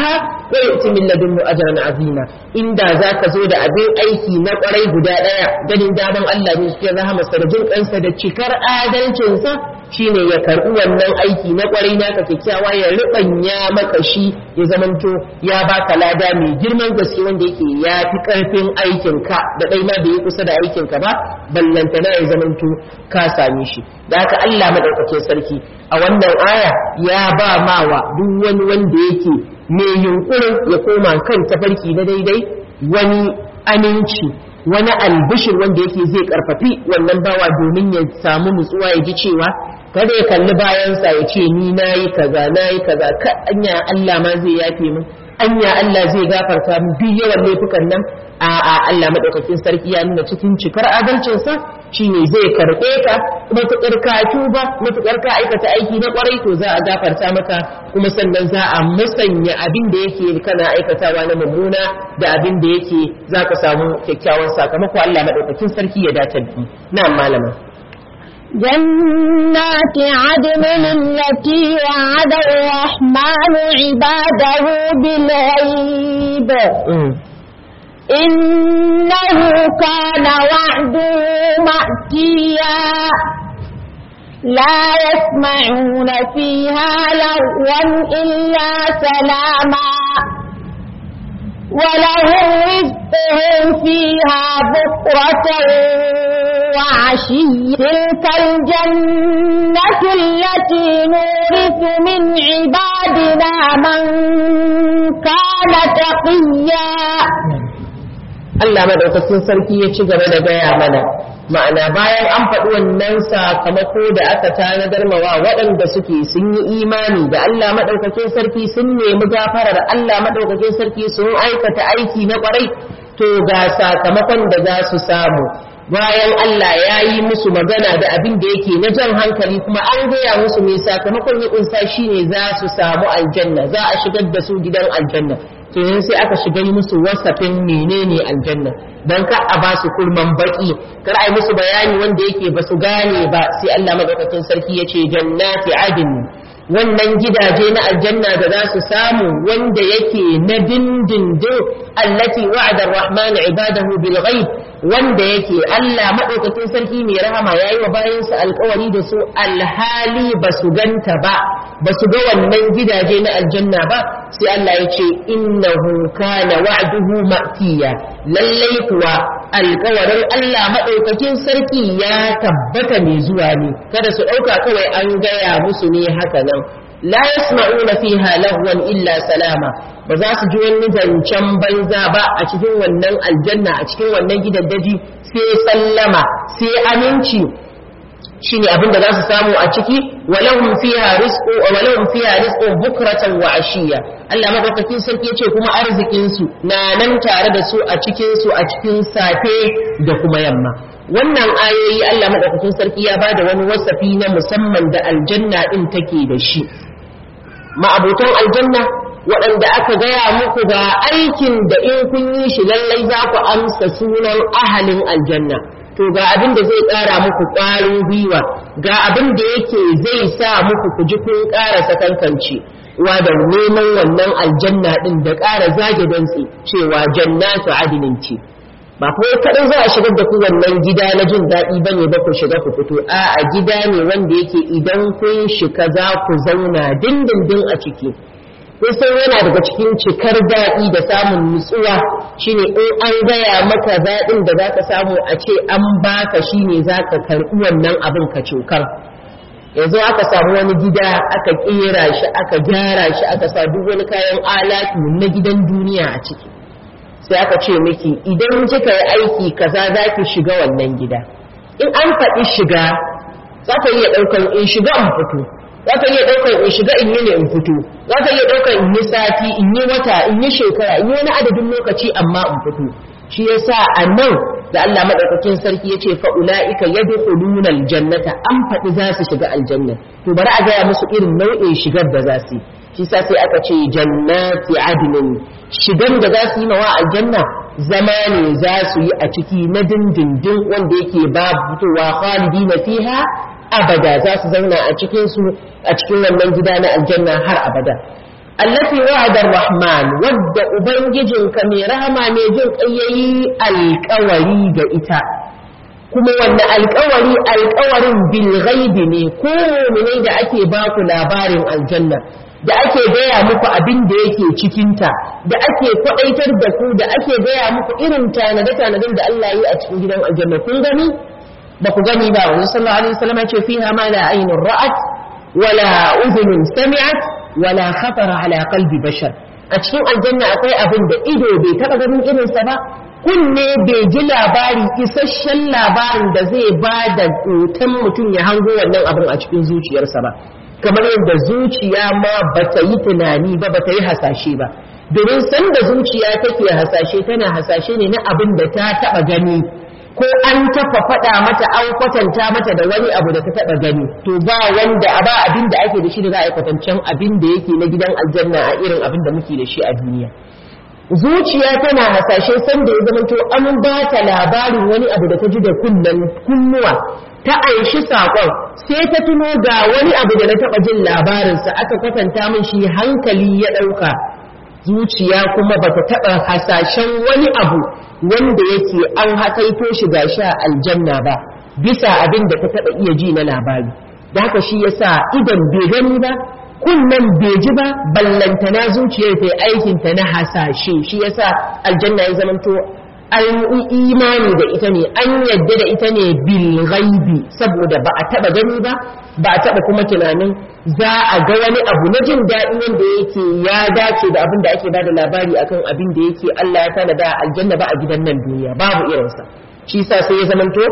wa yu'ti min ladunhu ajran azima inda zaka zo da abin aiki na kwarai guda daya ganin daman Allah ne cikin rahamarsa da jin kansa da cikar adalcin sa shine ya karbi wannan aiki na kwarai naka kyakkyawa ya rubanya maka shi ya zamanto ya baka lada mai girman gaske wanda yake yafi karfin aikin ka da dai ma bai kusa da aikin ka ba ballantana ya zamanto ka same shi da haka Allah madaukakin sarki a wannan aya ya ba mawa duk wani wanda yake mai yunkurin ya koma kan tafarki na daidai wani aminci wani albishir wanda yake zai karfafi wannan bawa domin ya samu nutsuwa ya ji cewa kada ya kalli bayansa ya ce ni nayi kaza nayi kaza ka anya Allah ma zai yafe min anya Allah zai gafarta min duk yawan laifukan nan a a Allah madaukakin sarki ya nuna cikin cikar adalcinsa shine zai karbe ka kuma tukar ka tuba mutukar ka aikata aiki na kwarai to za a gafarta maka kuma sannan za a musanya abin da yake kana aikatawa na mummuna da abin da yake zaka samu kyakkyawan sakamako Allah madaukakin sarki ya dace da na'am malama جنات عدن التي وعد الرحمن عباده بالغيب إنه كان وعده مأتيا لا يسمعون فيها لغوا إلا سلاما ولهم رزقهم فيها بكرة وعشيا تلك الجنة التي نورث من عبادنا من كان تقيا Allah madaukakin sarki ya ci gaba da gaya mana ma'ana bayan an faɗi wannan sakamako da aka tanadar mawa waɗanda suke sun yi imani da Allah madaukakin sarki sun nemi gafarar Allah madaukakin sarki sun aikata aiki na ƙwarai to ga sakamakon da za su samu bayan Allah ya yi musu magana da abin da yake na jan hankali kuma an gaya musu mai sakamakon ya kunsa shine za su samu aljanna za a shigar da su gidan aljanna to yanzu sai aka shigar musu wasafin menene aljanna dan ka a ba su kurman baki kar ai musu bayani wanda yake ba su gane ba sai Allah madaukakin sarki yace jannati adn wannan gidaje na aljanna da za su samu wanda yake na dindindin allati wa'ada ar-rahman ibadahu bil ghaib wanda yake Allah madaukakin sarki mai rahama yayi wa bayansa alƙawari da su alhali ba su ganta ba ba su ga wannan gidaje na aljanna ba sai Allah ya ce innahu kana wa'duhu ma'tiya lallai kuwa alƙawarin Allah madaukakin sarki ya tabbata mai zuwa ne kada su dauka kawai an gaya musu ne haka nan la yasma'una fiha lahwan illa salama ba za su ji wani zancen banza ba a cikin wannan aljanna a cikin wannan gidaddaji sai sallama sai aminci shine abin da za su samu a ciki walahum fiha rizqu wa walahum fiha rizqu bukratan wa ashiya Allah madaukakin sarki yace kuma arzikin su na nan tare da su a cikin su a cikin safe da kuma yamma wannan ayoyi Allah madaukakin sarki ya bada wani wasafi na musamman da aljanna din take da shi ma'abutan aljanna waɗanda aka gaya muku ga aikin da in kun yi shi lallai za ku amsa sunan ahalin aljanna to ga abin da zai ƙara muku ƙwarin gwiwa ga abin da yake zai sa muku ku ji kun ƙara sakankance wa da neman wannan aljanna ɗin da ƙara zage dantse cewa jannatu adinin ce ba kuma kaɗai za a shigar da ku wannan gida na jin daɗi ba ne ba ku shiga ku fito a gida ne wanda yake idan kun shiga za ku zauna dindindin a ciki kusan yana daga cikin cikar daɗi da samun nutsuwa shine in an gaya maka daɗin da za ka samu a ce an baka shine za ka karɓi wannan abin ka cokar yanzu aka samu wani gida aka ƙera shi aka gyara shi aka sa duk wani kayan alatu na gidan duniya a ciki sai aka ce miki idan kika yi aiki kaza za ki shiga wannan gida in an faɗi shiga za ka iya ɗaukar in shiga in fito za ka iya ɗaukar in shiga in yi ne in fito za ka iya ɗaukar in yi sati in yi wata in yi shekara in yi wani adadin lokaci amma in fito shi yasa a nan da Allah madaukakin sarki ya ce fa'ula'ika yadkhuluna aljannata an faɗi za su shiga aljanna to bari a gaya musu irin nau'in shigar da za su yi shi sa sai aka ce jannati adnin shigan da za su yi mawa aljanna zama ne za su yi a ciki na dindindin wanda yake babu fitowa khalidina fiha abada za su zauna a cikin su a cikin wannan gida na aljanna har abada allati wa'ada ar-rahman wadda ubangijinka mai rahama mai jin ƙayyayi alƙawari ga ita kuma wannan alƙawari alƙawarin bil ghaibi ne ko mu'minai da ake ba ku labarin aljanna da ake gaya muku abin da yake cikinta da ake kwaɗaitar da ku da ake gaya muku irin tanade-tanaden da Allah yi a cikin gidan aljanna kun gani ba ku gani ba wani sallallahu alaihi wasallam ya ce fiha ma la aynun ra'at wala udhunun sami'at wala khatara ala qalbi bashar a cikin aljanna akwai abin da ido bai taba ganin irinsa ba kunne bai ji labari isasshen labarin da zai ba da hoton mutum ya hango wannan abin a cikin zuciyarsa ba kamar yadda zuciya ma bata yi tunani ba bata yi hasashe ba domin sanda zuciya take hasashe tana hasashe ne na abin da ta taba gani ko an tafa faɗa mata an kwatanta mata da wani abu da ta taɓa gani to ba wanda a ba abin da ake da shi da za a yi kwatancen abin da yake na gidan aljanna a irin abin da muke da shi a duniya zuciya tana hasashe sanda ya zama to an ba ta labarin wani abu da ta ji da kunnen kunnuwa ta aishi saƙon sai ta tuno ga wani abu da na taɓa jin labarinsa aka kwatanta min shi hankali ya ɗauka zuciya kuma ba ta taɓa hasashen wani abu wanda yake an hakaito shi ga sha aljanna ba bisa abin da ta taɓa iya ji na labari da haka shi yasa idan bai gani ba kunnen bai ji ba ballantana zuciyar ta aikinta na hasashe shi yasa aljanna ya zamanto an imani da ita ne an yadda da ita ne bil ghaibi saboda ba a taɓa gani ba ba a taɓa kuma tunanin za a ga wani abu na jin daɗi wanda yake ya dace da abin da ake ba da labari akan abin da yake Allah ya tanada a aljanna ba a gidan nan duniya babu irinsa shi sa sai ya zamanto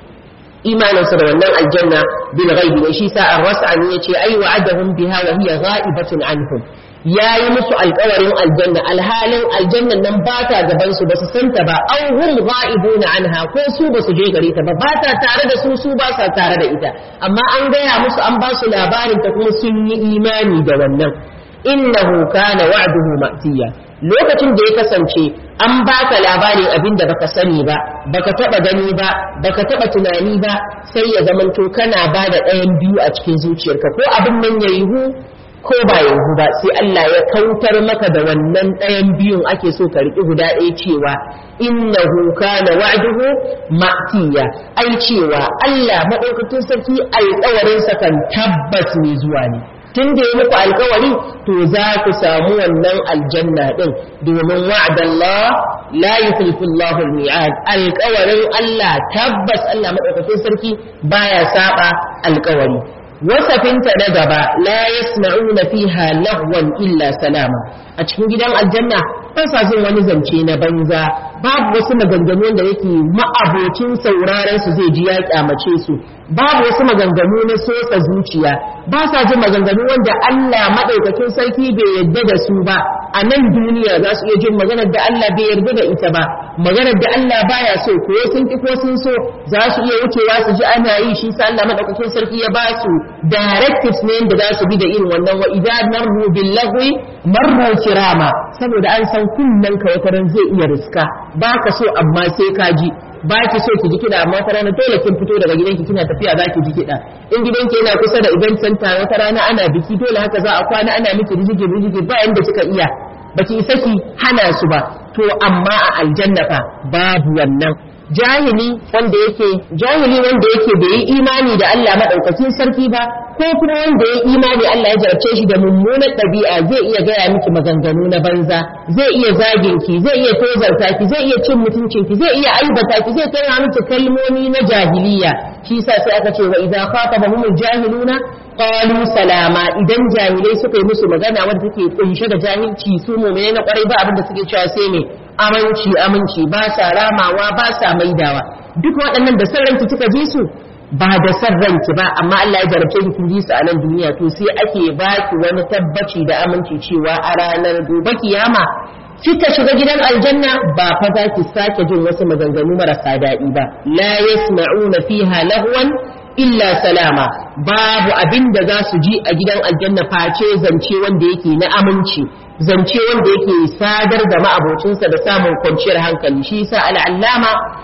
imaninsa da wannan aljanna bil ghaibi ne shi sa ar-ras'ani yace ai wa'adahum biha wa hiya gha'ibatun anhum yayi musu alƙawarin aljanna alhalin aljannan nan ba ta gaban su ba su santa ba aw hum ghaibuna anha ko su ba su je gare ta ba ba ta tare da su su ba sa tare da ita amma an gaya musu an ba su labarin ta kuma sun yi imani da wannan innahu kana wa'duhu ma'tiya lokacin da ya kasance an baka labarin abin da baka sani ba baka taba gani ba baka taba tunani ba sai ya zamanto kana ba da ɗayan biyu a cikin zuciyarka ko abin nan ya yiwu ko ba yiwu ba sai Allah ya kautar maka da wannan ɗayan biyun ake so ka riƙi guda ɗaya cewa innahu kana wa'duhu ma'tiya ai cewa Allah madaukakin sarki alƙawarinsa kan tabbas ne zuwa ne tun da ya muku alkawari to za ku samu wannan aljanna din domin wa'adallah la yukhlifu Allahu al-mi'ad alkawarin Allah tabbas Allah madaukakin sarki baya saba alkawari wasafinta na gaba la yasma'una fiha lahwan illa salama a cikin gidan aljanna ba sa jin wani zance na banza babu wasu maganganu da yake ma'abocin sauraron su zai ji ya kyamace su babu wasu maganganu na sosa zuciya ba sa jin maganganu wanda Allah madaukakin sarki bai yarda da su ba a nan duniya za su iya jin maganar da Allah bai yarda da ita ba maganar da Allah baya so ko sun ki ko sun so za su iya wucewa su ji ana yi shi sa Allah madaukakin sarki ya ba su directives ne da za su bi da irin wannan wa idza marru bil lagwi marru kirama saboda an san kunnen ka wataran zai iya riska ba ka so amma sai ka ji ba ki so ki ji kiɗa amma wata rana dole kin fito daga gidanki kina tafiya za ki ji kiɗa in gidanki yana kusa da event center wata rana ana biki dole haka za a kwana ana miki rijigi rijigi ba yanda kika iya baki isa ki hana su ba to amma a aljanna fa babu wannan jahili wanda yake jahili wanda yake bai yi imani da Allah madaukakin sarki ba ko kuma wanda ya imani Allah ya jarabce shi da mummunar ɗabi'a zai iya gaya miki maganganu na banza zai iya zagin ki zai iya tozarta ki zai iya cin mutuncin ki zai iya aibata ki zai tana miki kalmomi na jahiliya shi yasa sai aka ce wa idza khatabahumul jahiluna qalu salama idan jahilai suka yi musu magana wanda take kunshe da jahilci su mu'mine na kwarai ba abin da suke cewa sai ne aminci aminci ba sa ramawa ba sa maidawa duk waɗannan da san ranki kika ji su ba da san ranki ba amma Allah ya jarabce ki kin ji su a nan duniya to sai ake baki wani tabbaci da aminci cewa a ranar gobe kiyama kika shiga gidan aljanna ba fa za ki sake jin wasu maganganu marasa daɗi ba la yasma'una fiha lahwan illa salama babu abin da za su ji a gidan aljanna face zance wanda yake na aminci zance wanda yake sadar da ma'abocinsa da samun kwanciyar hankali shi yasa al'allama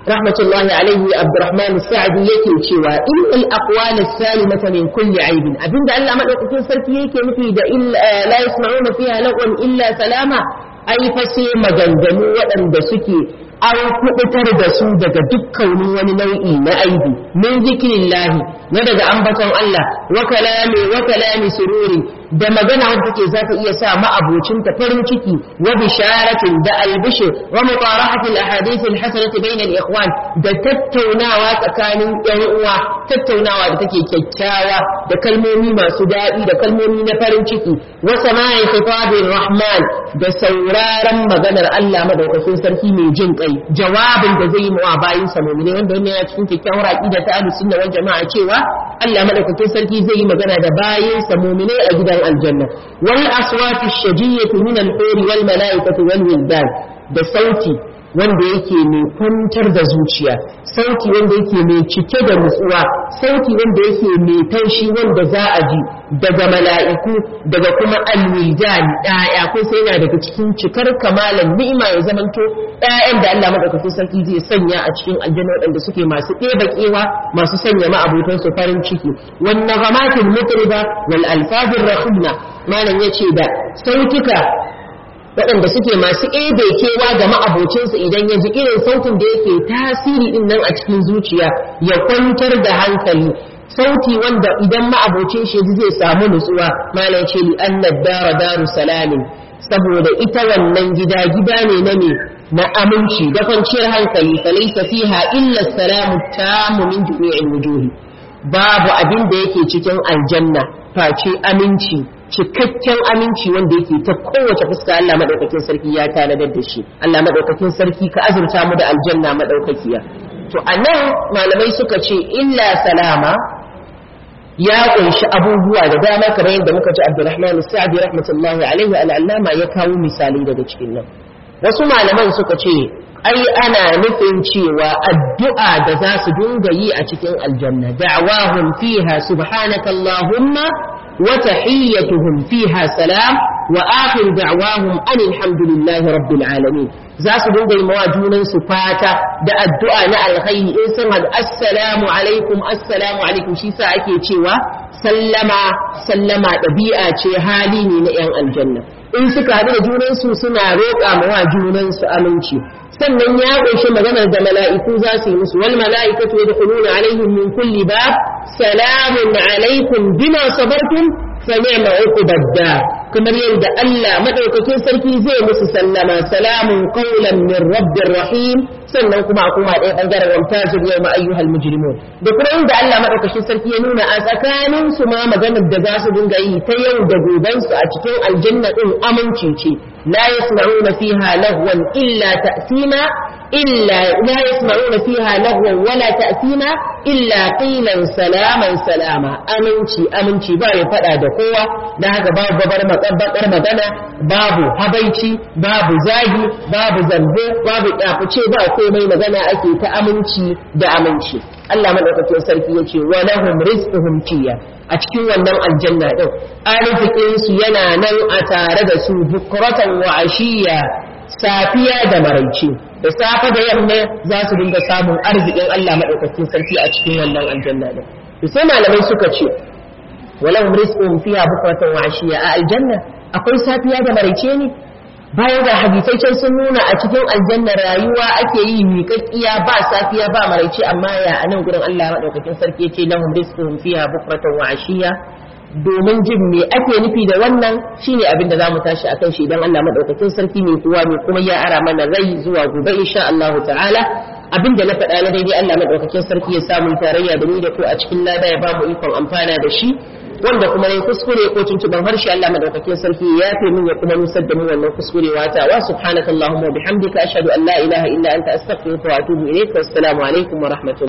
rahmatullahi alaihi Abdurrahman Sa'di yake cewa innal aqwal as-salimata min kulli aibin abinda Allah madaukakin sarki yake nufi da la yasma'una fiha lagwan illa salama ai fa sai maganganu waɗanda suke an kubutar da su daga dukkanin wani nau'i na aibi min zikrillahi na daga ambaton Allah wa kalami wa kalami sururi da magana wanda take za ta iya sa ma'abocinta farin ciki wa bisharatin da albishir wa mutarahatil ahadith alhasanati bayna alikhwan da tattaunawa tsakanin yan uwa tattaunawa da take kyakkyawa da kalmomi masu daɗi da kalmomi na farin ciki wa sama'i khitabir rahman da sauraron maganar Allah madaukakin sarki mai jin kai jawabin da zai yi wa bayin sa mu'mini wanda wannan ya cikin kyakkyawar aqida ta ahlus sunna wal jama'a cewa Allah madaukakin sarki zai yi magana da bayin sa mu'mini a gidan الجنة والأصوات الشجية من الحور والملائكة والولدان da sauti wanda yake mai kwantar da zuciya sauti wanda yake mai cike da nutsuwa sauti wanda yake mai taushi wanda za a ji daga mala'iku daga kuma alwildan ɗaya ko sai yana daga cikin cikar kamalan ni'ima ya zamanto ɗayan da Allah madaukakin sarki zai sanya a cikin aljanna waɗanda suke masu ɗeba kewa masu sanya ma'abutan su farin ciki wan nagamatil mutriba wal alfazir rahimna malam yace da sautuka waɗanda suke masu ebe kewa ga ma'abocinsu idan ya ji irin sautin da yake tasiri din nan a cikin zuciya ya kwantar da hankali sauti wanda idan ma'abocin shi zai samu nutsuwa malam ce li annad dara daru salamin saboda ita wannan gida gida ne na ne na aminci da kwanciyar hankali falaysa fiha illa salamu tamu min jami'il wujuhi babu abin da yake cikin aljanna face aminci cikakken aminci wanda yake ta kowace fuska Allah madaukakin sarki ya tanadar da shi Allah madaukakin sarki ka azurta mu da aljanna madaukakiya to anan malamai suka ce illa salama ya kunshi abubuwa da dama kamar yadda muka ji Abdurrahman Sa'di rahmatullahi alaihi al-allama ya kawo misalai daga cikin nan wasu malaman suka ce ai ana nufin cewa addu'a da za su dinga yi a cikin aljanna da'wahum fiha subhanakallahumma wa tahiyyatuhum fiha salam wa akhir da'wahum anil hamdulillahi rabbil alamin za su dinga yi mawa junan su fata da addu'a na alkhairi in sun hada assalamu alaikum assalamu alaikum shi sa ake cewa sallama sallama ɗabi'a ce hali ne na 'yan aljanna in suka haɗu da junansu suna roƙa mawa junansu aminci sannan ya ƙunshi maganar da mala'iku za su yi musu wal mala'ikatu yadkhuluna alaihim min kulli bab salamun alaikum bima sabartum fa ni'ma uqbad dar kamar yadda Allah madaukakin sarki zai musu sallama salamun qawlan min rabbir rahim sannan kuma a kuma ɗaya ɓangaren wamtazir yau ma ayyuhal mujrimun da kuma inda Allah madaukakin sarki ya nuna a tsakanin su ma maganar da za su dinga yi ta yau da goben su a cikin aljanna din aminci ce la yasma'una fiha lahwan illa ta'sima illa la yasma'una fiha lahwan wala ta'sima illa qilan salaman salama aminci aminci ba ya fada da kowa dan haka babu babar makabbar magana babu habaici babu zagi babu zambo babu dafuce ba komai magana ake ta aminci da aminci Allah madaukakin sarki yace wa lahum rizquhum fiya a cikin wannan aljanna din arzikin su yana nan a tare da su bukratan wa ashiya safiya da maraice da safa da yamma za su dinga samun arzikin Allah madaukakin sarki a cikin wannan aljanna din to sai malamai suka ce walahum rizquhum fiha bukratan wa ashiya a aljanna akwai safiya da maraice ne bayan ga hadisai can sun nuna a cikin aljanna rayuwa ake yi miƙaƙƙiya ba safiya ba maraice amma ya anan gurin Allah madaukakin sarki yace lahum rizquhum fiha bukratan wa ashiya domin jin me ake nufi da wannan shine abin da zamu tashi akan shi idan Allah madaukakin sarki ne kuwa ne kuma ya ara mana rai zuwa gobe insha Allah ta'ala abin da na faɗa na daidai Allah madaukakin sarki ya samu tarayya da ni da ku a cikin lada ya ba mu ikon amfana da shi wanda kuma ne kuskure ko tuntuban harshe Allah madaukakin sarki ya yafe min ya kuma nusar da mu wannan kuskure wata wa subhanakallahumma wa bihamdika ashhadu an la ilaha illa anta astaghfiruka wa atubu ilayk wa assalamu alaikum wa rahmatullahi